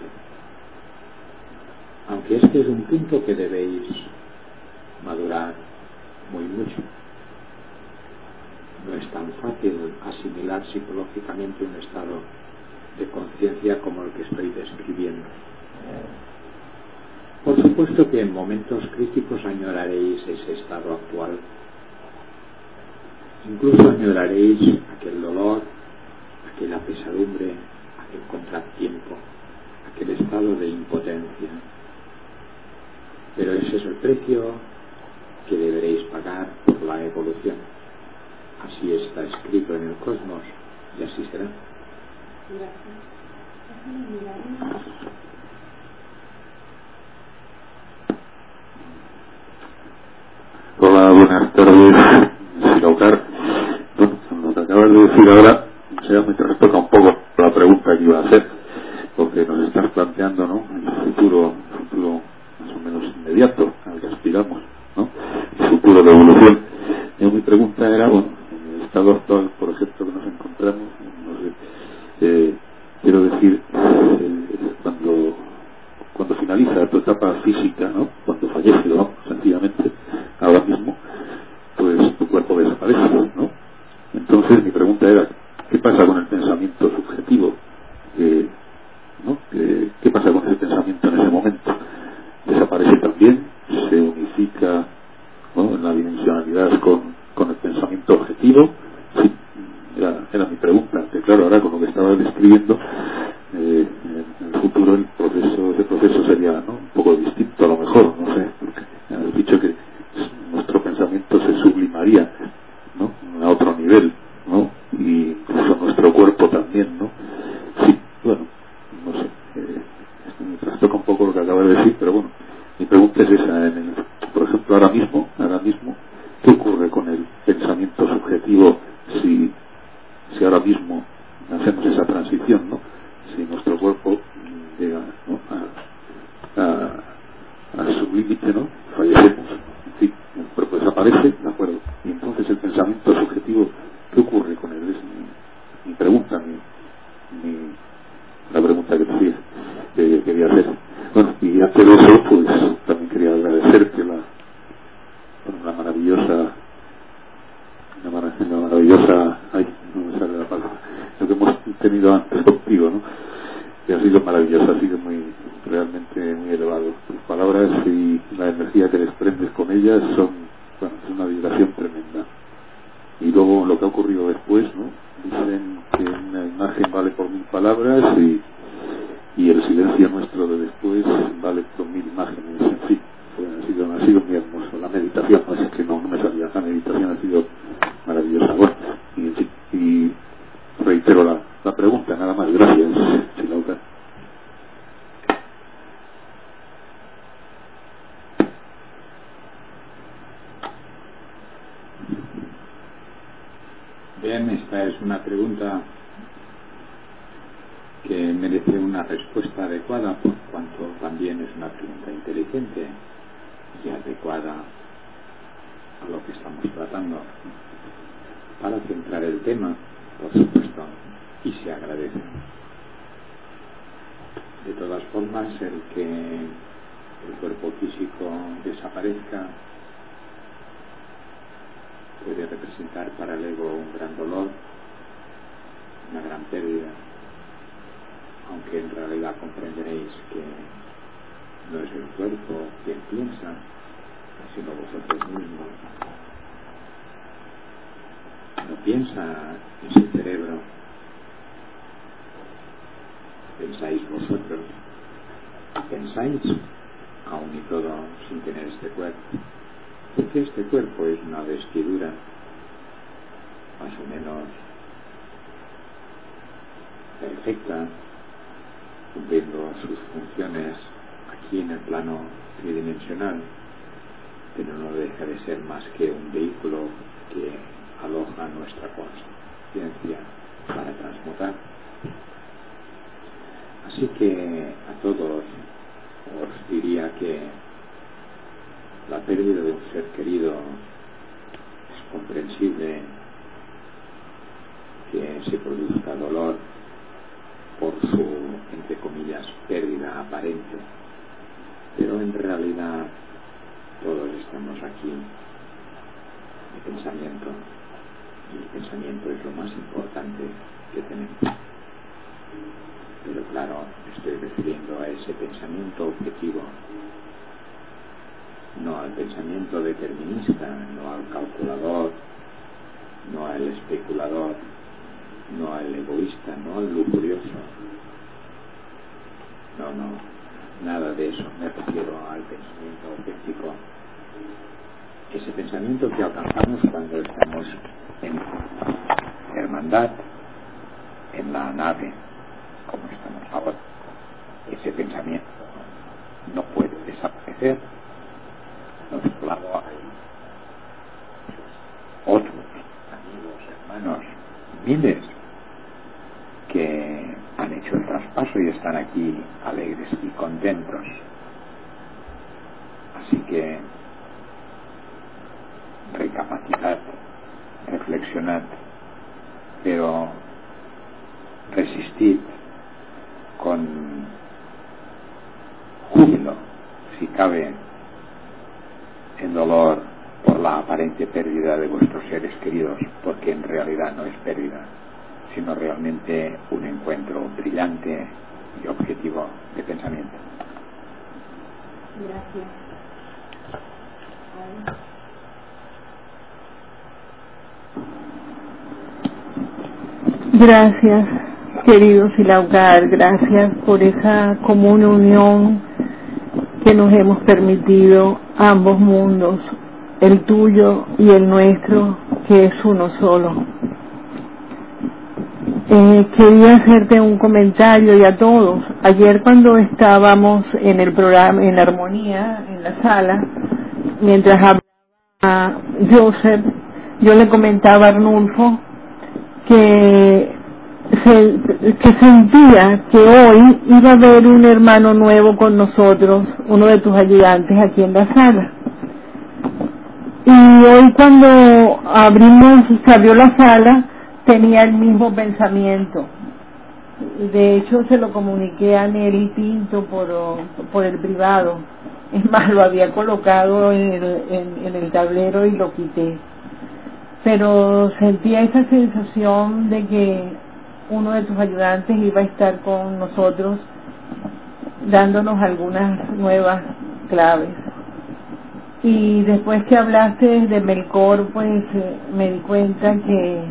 Speaker 3: Aunque este es un punto que debéis madurar muy mucho. No es tan fácil asimilar psicológicamente un estado de conciencia como el que estoy describiendo. Por supuesto que en momentos críticos añoraréis ese estado actual. Incluso añoraréis aquel dolor, aquella pesadumbre, aquel contratiempo, aquel estado de impotencia. Pero ese es el precio que deberéis pagar por la evolución. Así está escrito en el cosmos y así será.
Speaker 10: Hola, buenas tardes, Silaucar. Bueno, lo que acabas de decir ahora realmente responde un poco a la pregunta que iba a hacer, porque nos estás planteando, ¿no?, el futuro, el futuro más o menos inmediato al que aspiramos, ¿no?, el futuro de evolución. Y mi pregunta era, bueno, en el estado actual, por ejemplo, que nos encontramos, no sé, eh, quiero decir, eh, cuando cuando finaliza tu etapa física, ¿no?, cuando fallece, ¿no?, sencillamente, ahora mismo, pues tu cuerpo desaparece, ¿no? Entonces mi pregunta era, ¿qué pasa con el pensamiento subjetivo? Eh, ¿no? ¿Qué, ¿Qué pasa con ese pensamiento en ese momento? ¿Desaparece también? ¿Se unifica, ¿no?, en la dimensionalidad con, con el pensamiento objetivo? Sí, era, era mi pregunta, que claro, ahora con lo que estaba describiendo, eh, en el futuro el proceso, ese proceso sería, ¿no?, un poco distinto a lo mejor, no sé, porque has dicho que nuestro pensamiento se sublimaría, ¿no?, a otro nivel, ¿no?, y incluso nuestro cuerpo también, ¿no? Sí, bueno, no sé, eh, me trastoca un poco lo que acabas de decir, pero bueno, mi pregunta es esa, en el, por ejemplo, ahora mismo, ahora mismo, ¿qué ocurre con el pensamiento subjetivo si, si ahora mismo hacemos esa transición, ¿no?, si nuestro cuerpo llega, ¿no?, a, a, a su límite, ¿no?, fallecemos, en fin, el cuerpo desaparece, ¿de acuerdo? Y entonces el pensamiento subjetivo, ¿qué ocurre con él? Es mi, mi pregunta, mi, mi, la pregunta que te que quería hacer. Bueno, y antes de eso, pues también quería agradecerte la, bueno, la maravillosa, la, mar, la maravillosa, ay, no me sale la palabra, lo que hemos tenido antes contigo, ¿no?, que ha sido maravilloso, ha sido muy, realmente muy elevado. Tus palabras y la energía que desprendes con ellas son, bueno, es una vibración tremenda. Y luego lo que ha ocurrido después, ¿no?, dicen que una imagen vale por mil palabras y, y el silencio nuestro de después vale por mil imágenes, en fin, bueno, ha sido, ha sido muy hermoso. La meditación, no es que no, no me salía, la meditación ha sido maravillosa. Bueno, y, en fin, y reitero la, la pregunta, nada más. Gracias, Chilauca.
Speaker 3: Bien, esta es una pregunta que merece una respuesta adecuada, por cuanto también es una pregunta inteligente y adecuada a lo que estamos tratando. Para centrar el tema, por supuesto, y se agradece. De todas formas, el que el cuerpo físico desaparezca puede representar para el ego un gran dolor, una gran pérdida, aunque en realidad comprenderéis que no es el cuerpo quien piensa, sino vosotros mismos. No piensa ese cerebro, pensáis vosotros, pensáis aún y todo sin tener este cuerpo, porque este cuerpo es una vestidura más o menos perfecta, cumpliendo sus funciones aquí en el plano tridimensional, pero no deja de ser más que un vehículo que aloja nuestra conciencia para transmutar. Así que a todos os diría que la pérdida de un ser querido es comprensible, que se produzca dolor por su, entre comillas, pérdida aparente, pero en realidad todos estamos aquí de pensamiento, y el pensamiento es lo más importante que tenemos. Pero claro, estoy refiriendo a ese pensamiento objetivo, no al pensamiento determinista, no al calculador, no al especulador, no al egoísta, no al lujurioso. No, no, nada de eso. Me refiero al pensamiento auténtico. Ese pensamiento que alcanzamos cuando estamos en hermandad, en la nave, como estamos ahora. Ese pensamiento no puede desaparecer. A nuestro lado hay otros amigos, hermanos, miles que han hecho el traspaso y están aquí alegres y contentos. Así que recapacitad, reflexionad, pero resistid con júbilo, si cabe, el dolor por la aparente pérdida de vuestros seres queridos, porque en realidad no es pérdida, sino realmente un encuentro brillante y objetivo de pensamiento.
Speaker 11: Gracias. Gracias. Querido Silaucar, gracias por esa común unión que nos hemos permitido ambos mundos, el tuyo y el nuestro, que es uno solo. Eh, quería hacerte un comentario y a todos. Ayer cuando estábamos en el programa, en Armonía, en la sala, mientras hablaba Joseph, yo le comentaba a Arnulfo que, se, que sentía que hoy iba a haber un hermano nuevo con nosotros, uno de tus ayudantes aquí en la sala. Y hoy cuando abrimos, se abrió la sala, tenía el mismo pensamiento. De hecho, se lo comuniqué a Nelly Pinto por, por el privado. Es más, lo había colocado en el, en, en el tablero y lo quité. Pero sentía esa sensación de que uno de tus ayudantes iba a estar con nosotros dándonos algunas nuevas claves. Y después que hablaste de Melkor, pues eh, me di cuenta que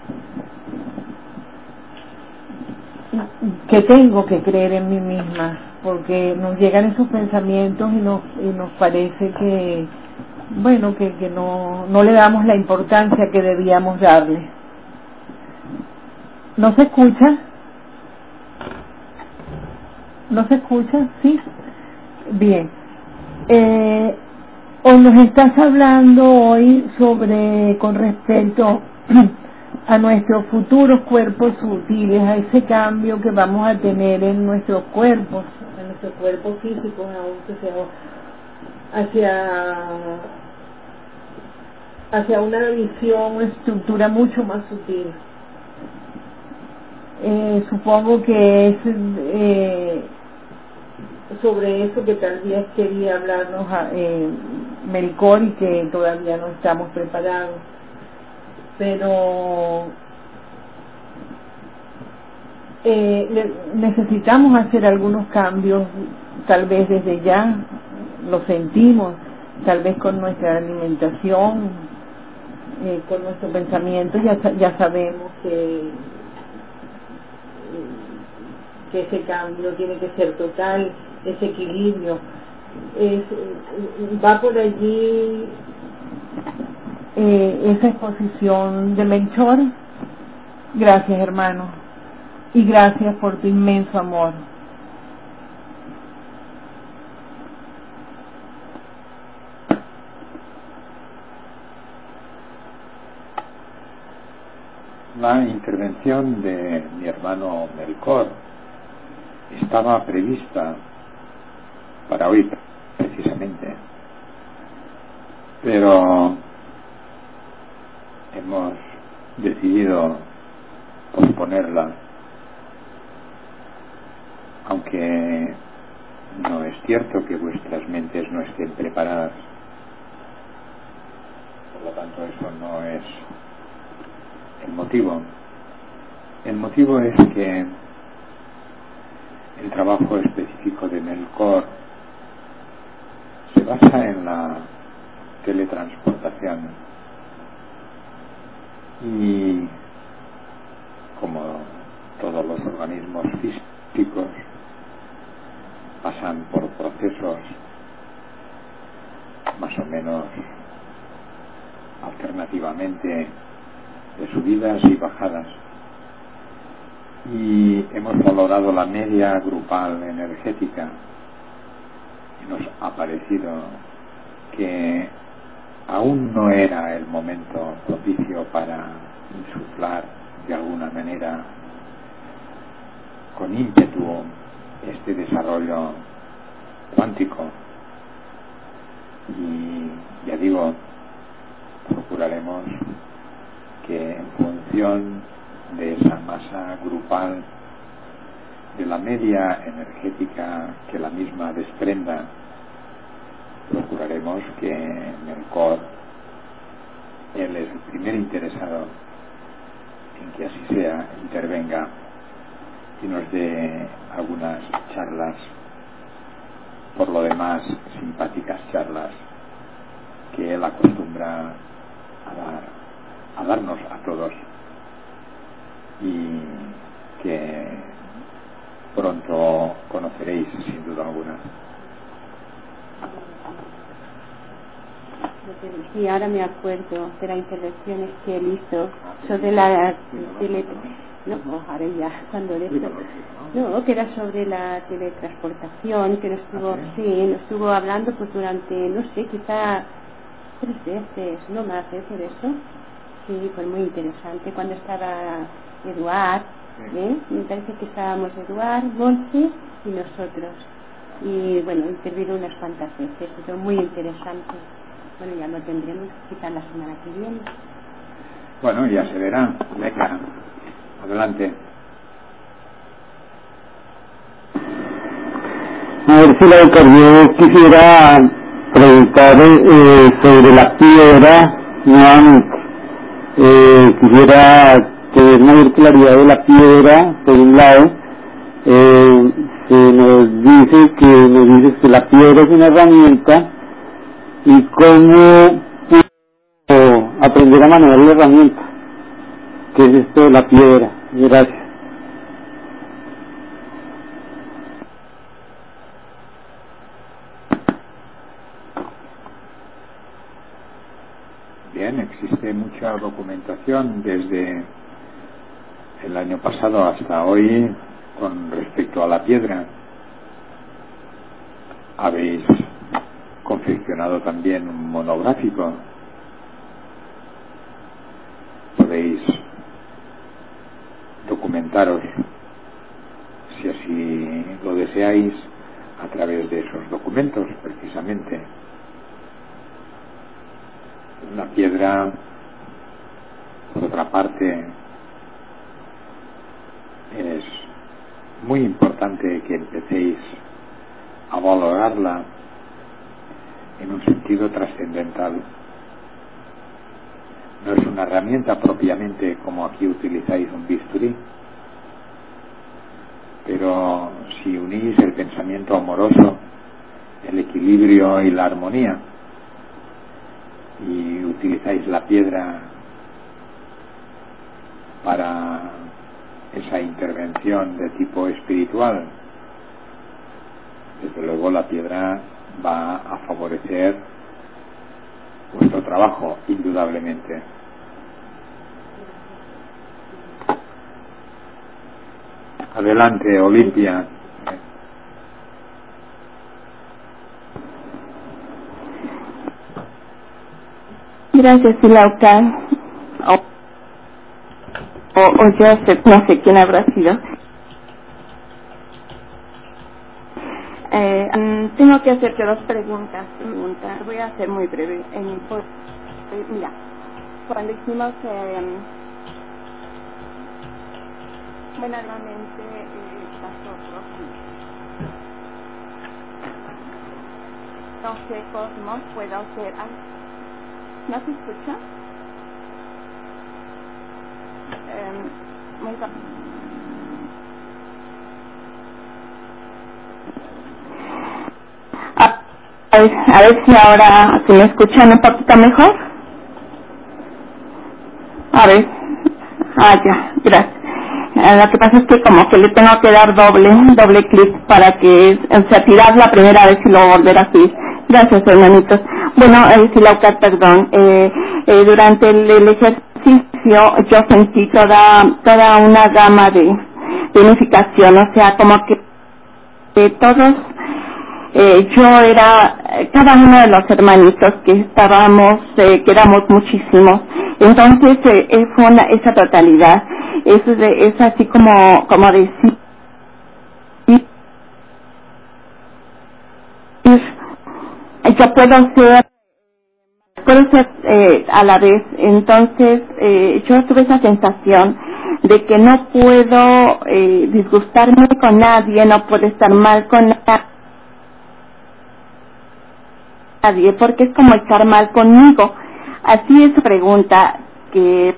Speaker 11: que tengo que creer en mí misma, porque nos llegan esos pensamientos y nos y nos parece que bueno que, que no no le damos la importancia que debíamos darle. ¿No se escucha? ¿No se escucha? ¿Sí? Bien. Eh, o nos estás hablando hoy sobre, con respecto a nuestros futuros cuerpos sutiles, a ese cambio que vamos a tener en nuestros cuerpos, en nuestros cuerpos físicos, aunque sea hacia hacia una visión, una estructura mucho más sutil. Eh, supongo que es eh, sobre eso que tal vez quería hablarnos a, eh, Melkor, y que todavía no estamos preparados. Pero eh, ne- necesitamos hacer algunos cambios, tal vez desde ya, lo sentimos, tal vez con nuestra alimentación, eh, con nuestro pensamiento, ya, ya sabemos que, que ese cambio tiene que ser total, ese equilibrio. Es, va por allí eh, esa exposición de Melchor. Gracias, hermano, y gracias por tu inmenso amor.
Speaker 3: La intervención de mi hermano Melkor estaba prevista para hoy precisamente, pero hemos decidido posponerla, aunque no es cierto que vuestras mentes no estén preparadas. Por lo tanto, eso no es el motivo. El motivo es que el trabajo específico de Melkor se basa en la teletransportación, y como todos los organismos físicos pasan por procesos más o menos alternativamente de subidas y bajadas, y hemos valorado la media grupal energética y nos ha parecido que aún no era el momento propicio para insuflar de alguna manera con ímpetu este desarrollo cuántico, y ya digo, procuraremos que en función de esa masa grupal, de la media energética que la misma desprenda, procuraremos que Melkor, él es el primer interesado en que así sea, intervenga y nos dé algunas charlas, por lo demás simpáticas charlas que él acostumbra a dar a darnos a todos, y que pronto conoceréis sin duda alguna.
Speaker 2: Sí, ahora me acuerdo de las intervenciones que él hizo sobre la tele... No, ahora ya, cuando de esto... No, que era sobre la teletransportación, que nos estuvo, sí, nos estuvo hablando pues durante, no sé, quizá tres veces, no más, ¿eh? Por eso. Sí, pues muy interesante. Cuando estaba Eduard, ¿eh? Me parece que estábamos Eduard, Monse y nosotros. Y bueno, intervino unas cuantas veces, pero muy interesante. Bueno, ya lo tendremos quizás la semana que viene.
Speaker 3: Bueno, ya se verá. Venga, adelante.
Speaker 9: A ver si la doctor, yo quisiera preguntar eh, sobre la piedra nuevamente. Eh, quisiera tener mayor claridad de la piedra, por un lado. Eh, se nos dice que nos dice que la piedra es una herramienta, y cómo puedo aprender a manejar la herramienta. ¿Qué es esto de la piedra? Gracias.
Speaker 3: Bien, existe mucha documentación desde el año pasado hasta hoy con respecto a la piedra. Habéis confeccionado también un monográfico. Podéis documentaros, si así lo deseáis, a través de esos documentos, precisamente. La piedra, por otra parte, es muy importante que empecéis a valorarla en un sentido trascendental. No es una herramienta propiamente como aquí utilizáis un bisturí, pero si unís el pensamiento amoroso, el equilibrio y la armonía, y utilizáis la piedra para esa intervención de tipo espiritual, desde luego la piedra va a favorecer vuestro trabajo, indudablemente. Adelante, Olimpia.
Speaker 6: Gracias, Silaucar. O, o, o Joseph, no sé quién habrá sido. Eh, um, tengo que hacerte dos preguntas. preguntas. Voy a ser muy breve. En, por, eh, mira, cuando hicimos, eh, bueno, realmente eh, nosotros, no sé, Cosmos, puedo hacer. ¿No se escucha? Eh, muy bien. A ver, a ver si ahora se me escuchan un poquito mejor. A ver. Ah, ya, gracias. Eh, lo que pasa es que como que le tengo que dar doble, doble clic para que, o sea, tirar la primera vez y luego volver a subir. Gracias, hermanitos. Bueno, eh, Silaucar, perdón. Eh, eh, durante el, el ejercicio yo sentí toda, toda una gama de, de unificación, o sea, como que eh, todos, eh, yo era, cada uno de los hermanitos que estábamos, eh, que éramos muchísimos. Entonces, eh, fue una, esa totalidad. Es, es así como, como decir, yo puedo ser, puedo ser eh, a la vez. Entonces, eh, yo tuve esa sensación de que no puedo eh, disgustarme con nadie, no puedo estar mal con nadie, porque es como estar mal conmigo. Así es su pregunta, que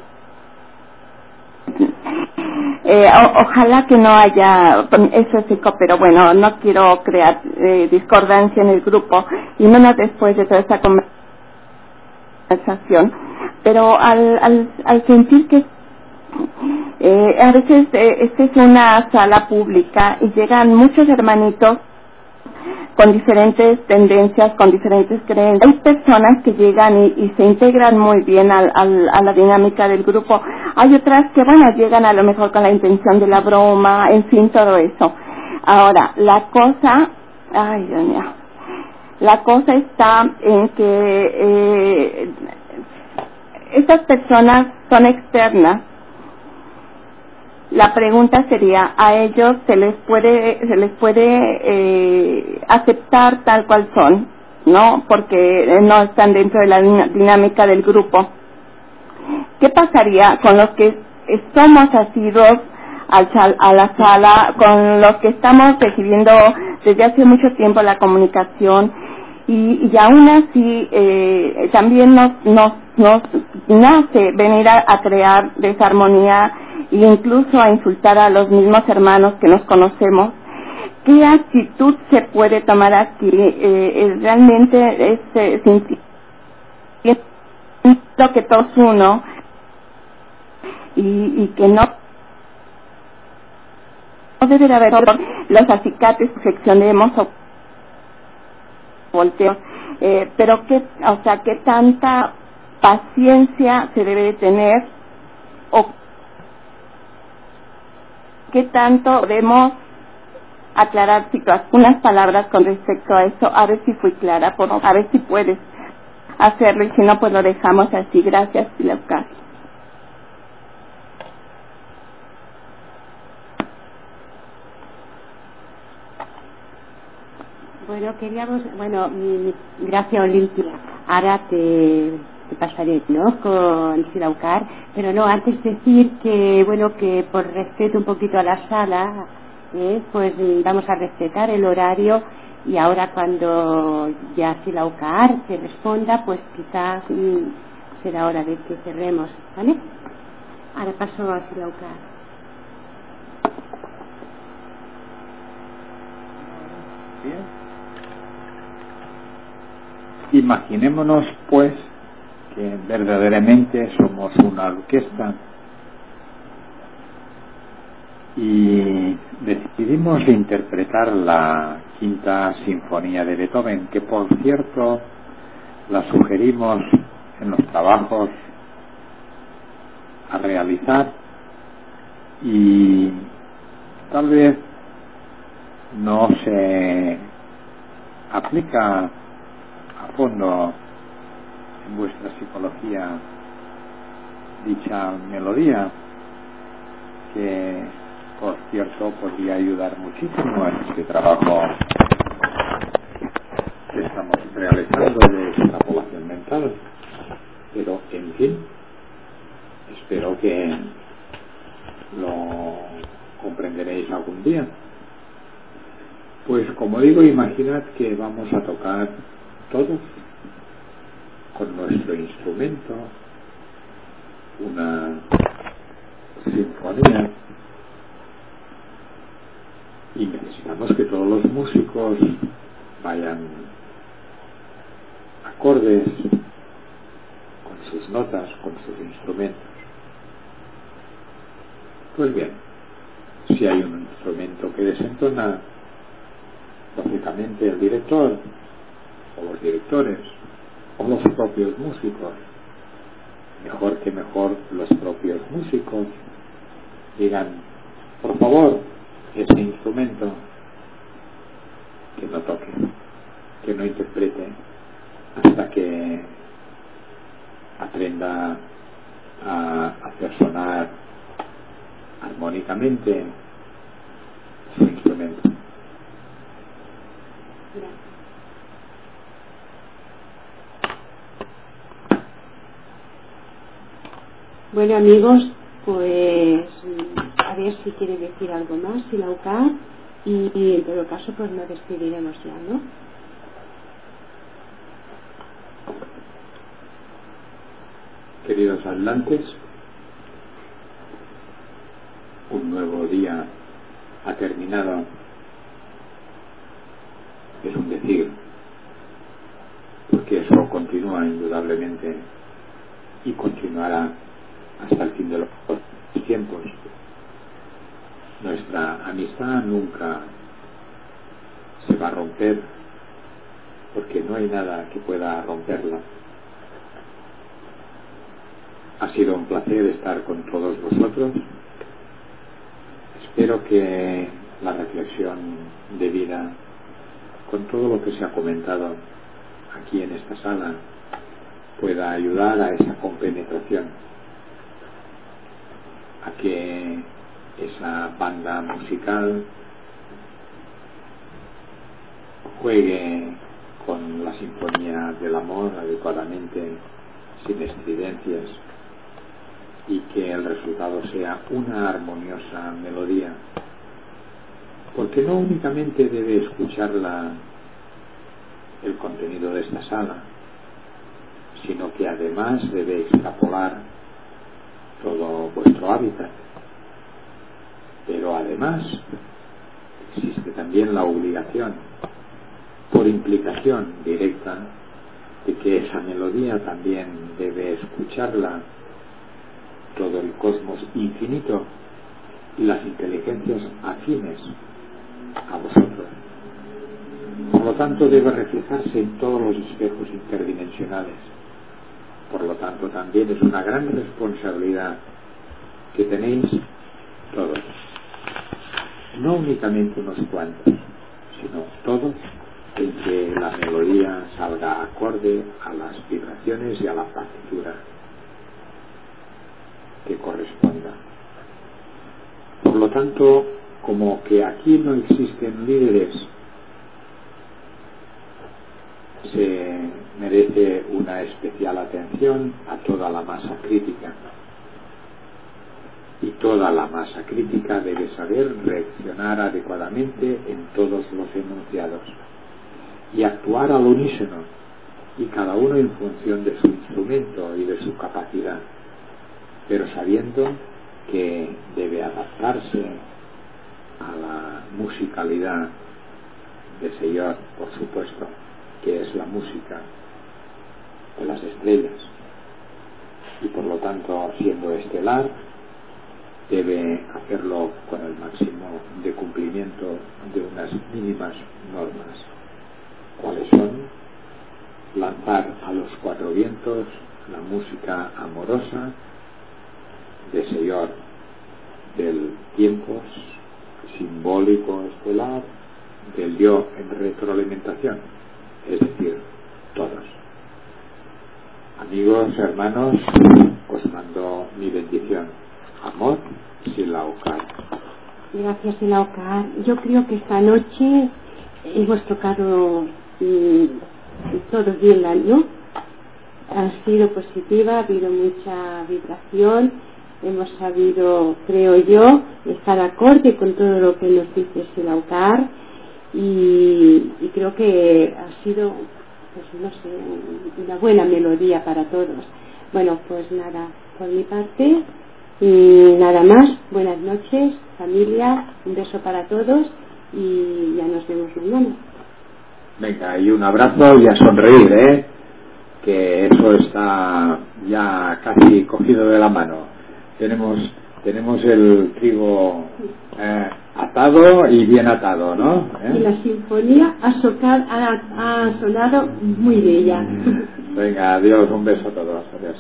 Speaker 6: Eh, o, ojalá que no haya, eso es eco, pero bueno, no quiero crear eh, discordancia en el grupo, y menos después de toda esta conversación, pero al, al, al sentir que Eh, a veces eh, esta es una sala pública y llegan muchos hermanitos con diferentes tendencias, con diferentes creencias. Hay personas que llegan y, y se integran muy bien al, al, a la dinámica del grupo. Hay otras que, bueno, llegan a lo mejor con la intención de la broma, en fin, todo eso. Ahora, la cosa, ay, Dios mío, la cosa está en que eh, estas personas son externas. La pregunta sería, ¿a ellos se les puede se les puede eh, aceptar tal cual son, no? Porque no están dentro de la dinámica del grupo. ¿Qué pasaría con los que somos asiduos al, a la sala, con los que estamos recibiendo desde hace mucho tiempo la comunicación y, y aún así eh, también nos, nos, nos nace venir a, a crear desarmonía e incluso a insultar a los mismos hermanos que nos conocemos? ¿Qué actitud se puede tomar aquí? Eh, eh, realmente es eh, sintiendo que todos uno y, y que no no debería haber los acicates, seccionemos o volteos, eh, pero que, o sea, qué tanta paciencia se debe de tener o qué tanto podemos aclarar unas palabras con respecto a eso. A ver si fui clara, por, a ver si puedes hacerlo y si no, pues lo dejamos así. Gracias, Silaucar.
Speaker 2: Bueno, queríamos, bueno, mi, gracias Olimpia. Ahora te, te pasaré, ¿no? Con Silaucar, pero no, antes decir que, bueno, que por respeto un poquito a la sala, ¿eh? Pues vamos a respetar el horario y ahora cuando ya Silaucar se responda, pues quizás mm, será hora de que cerremos, ¿vale? Ahora paso a Silaucar.
Speaker 3: Bien. Imaginémonos, pues, que verdaderamente somos una orquesta y decidimos interpretar la Quinta Sinfonía de Beethoven, que por cierto la sugerimos en los trabajos a realizar y tal vez no se aplica a fondo en vuestra psicología dicha melodía, que por cierto podría ayudar muchísimo en este trabajo que estamos realizando de extrapolación mental. Pero en fin, espero que lo comprenderéis algún día. Pues como digo, imaginad que vamos a tocar todos con nuestro instrumento una sinfonía y necesitamos que todos los músicos vayan acordes con sus notas, con sus instrumentos. Pues bien, si hay un instrumento que desentona, lógicamente el director o los directores o los propios músicos, mejor que mejor los propios músicos, digan, por favor, ese instrumento que no toque, que no interprete hasta que aprenda a hacer sonar armónicamente su instrumento.
Speaker 2: Bueno, amigos, pues a ver si quiere decir algo más Silaucar y, y en todo caso pues nos despediremos ya, ¿no?
Speaker 3: Queridos atlantes, un nuevo día ha terminado. Es un decir, porque eso continúa indudablemente y continuará hasta el fin de los tiempos. tiempos. Nuestra amistad nunca se va a romper, porque no hay nada que pueda romperla. Ha sido un placer estar con todos vosotros. Espero que la reflexión de vida, con todo lo que se ha comentado aquí en esta sala, pueda ayudar a esa compenetración, a que esa banda musical juegue con la sinfonía del amor adecuadamente, sin estridencias, y que el resultado sea una armoniosa melodía, porque no únicamente debe escucharla el contenido de esta sala, sino que además debe extrapolar todo vuestro hábitat. Pero además existe también la obligación, por implicación directa, de que esa melodía también debe escucharla todo el cosmos infinito y las inteligencias afines a vosotros. Por lo tanto, debe reflejarse en todos los espejos interdimensionales. Por lo tanto, también es una gran responsabilidad que tenéis todos, no únicamente unos cuantos, sino todos, en que la melodía salga acorde a las vibraciones y a la partitura que corresponda. Por lo tanto, como que aquí no existen líderes, se merece una especial atención a toda la masa crítica, y toda la masa crítica debe saber reaccionar adecuadamente en todos los enunciados y actuar al unísono, y cada uno en función de su instrumento y de su capacidad, pero sabiendo que debe adaptarse a la musicalidad de Señor, por supuesto, que es la música de las estrellas, y por lo tanto, siendo estelar, debe hacerlo con el máximo de cumplimiento de unas mínimas normas. ¿Cuáles son? Lanzar a los cuatro vientos la música amorosa de Señor, del tiempo simbólico estelar, del yo en retroalimentación, es decir, todos. Amigos, hermanos, os mando mi bendición. Amor, Silaucar.
Speaker 2: Gracias, Silaucar. Yo creo que esta noche hemos tocado mm, todo bien la luz. Ha sido positiva, ha habido mucha vibración. Hemos sabido, creo yo, estar acorde con todo lo que nos dice Silaucar, y, y creo que ha sido, pues no sé, una buena melodía para todos. Bueno, pues nada, por mi parte, y nada más. Buenas noches, familia, un beso para todos y ya nos vemos mañana.
Speaker 3: Venga, y un abrazo y a sonreír, ¿eh? Que eso está ya casi cogido de la mano. Tenemos tenemos el trigo eh, atado y bien atado, ¿no? ¿Eh?
Speaker 2: Y la sinfonía ha, socar, ha, ha sonado muy bella.
Speaker 3: Venga, adiós, un beso a todos. Adiós.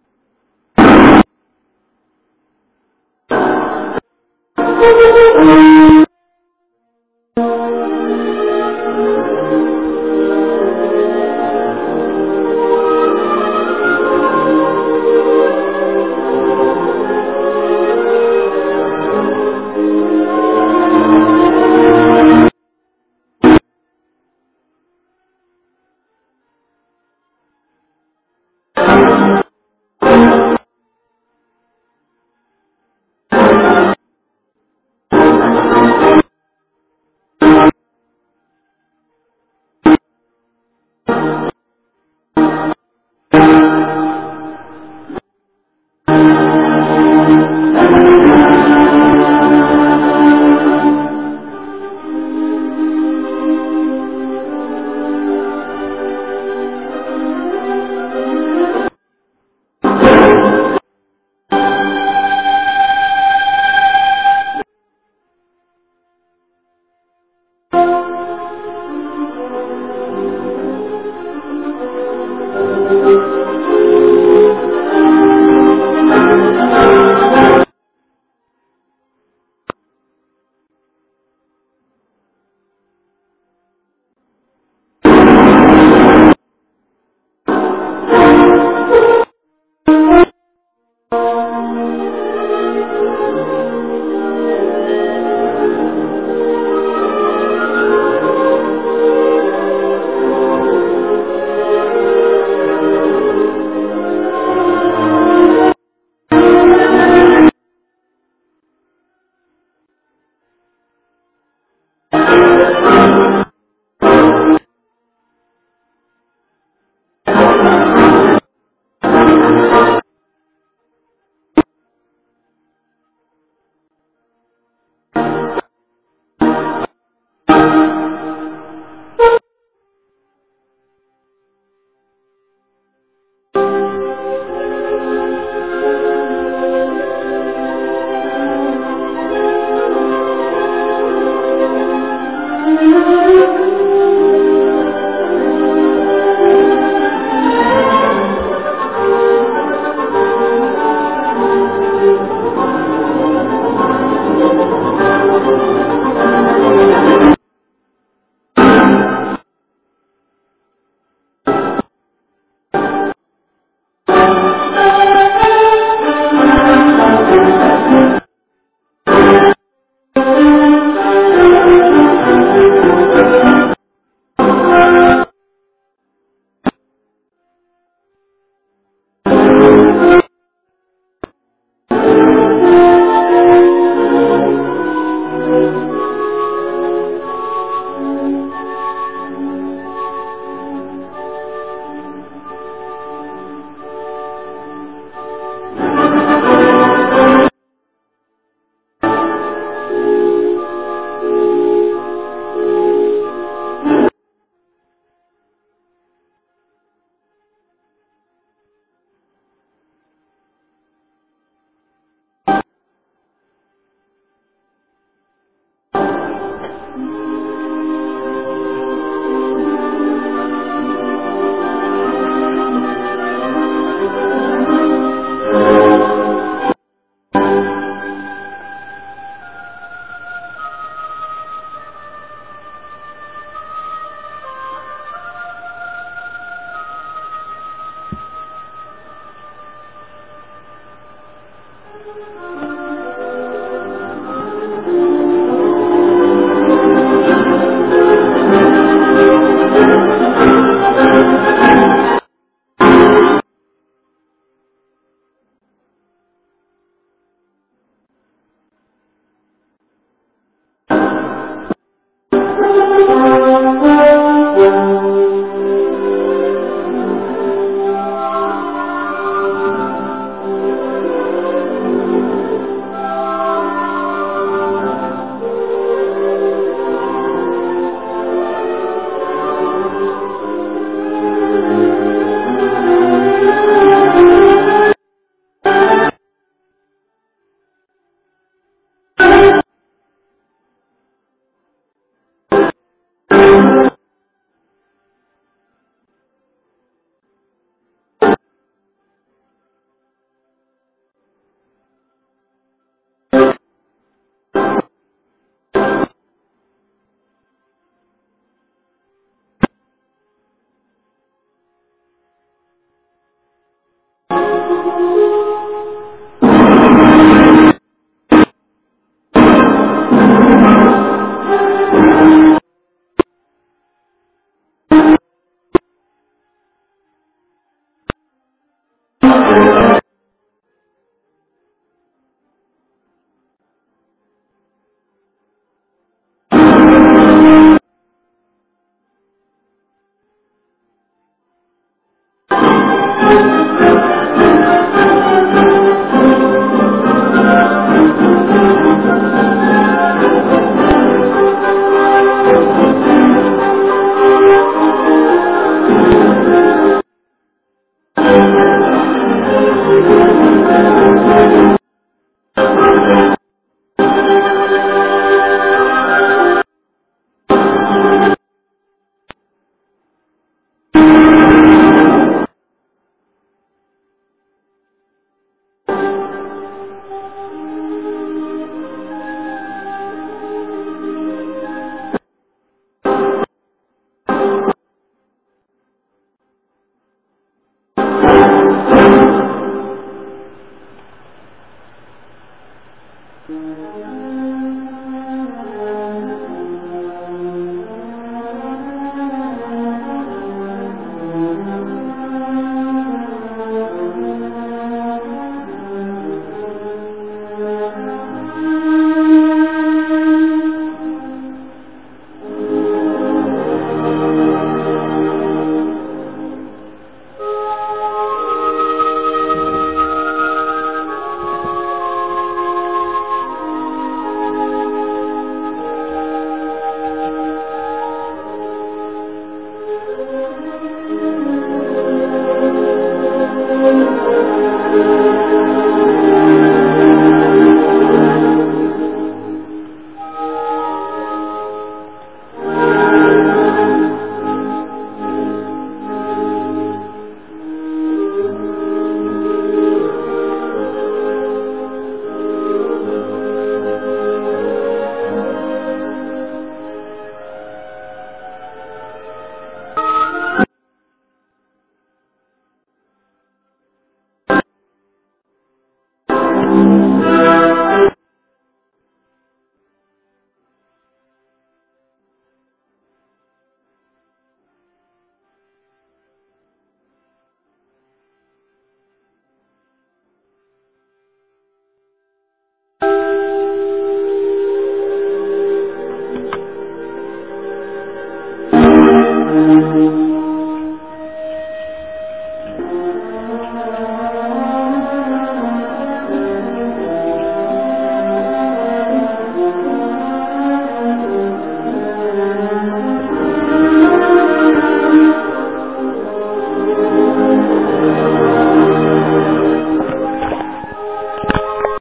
Speaker 12: Thank you.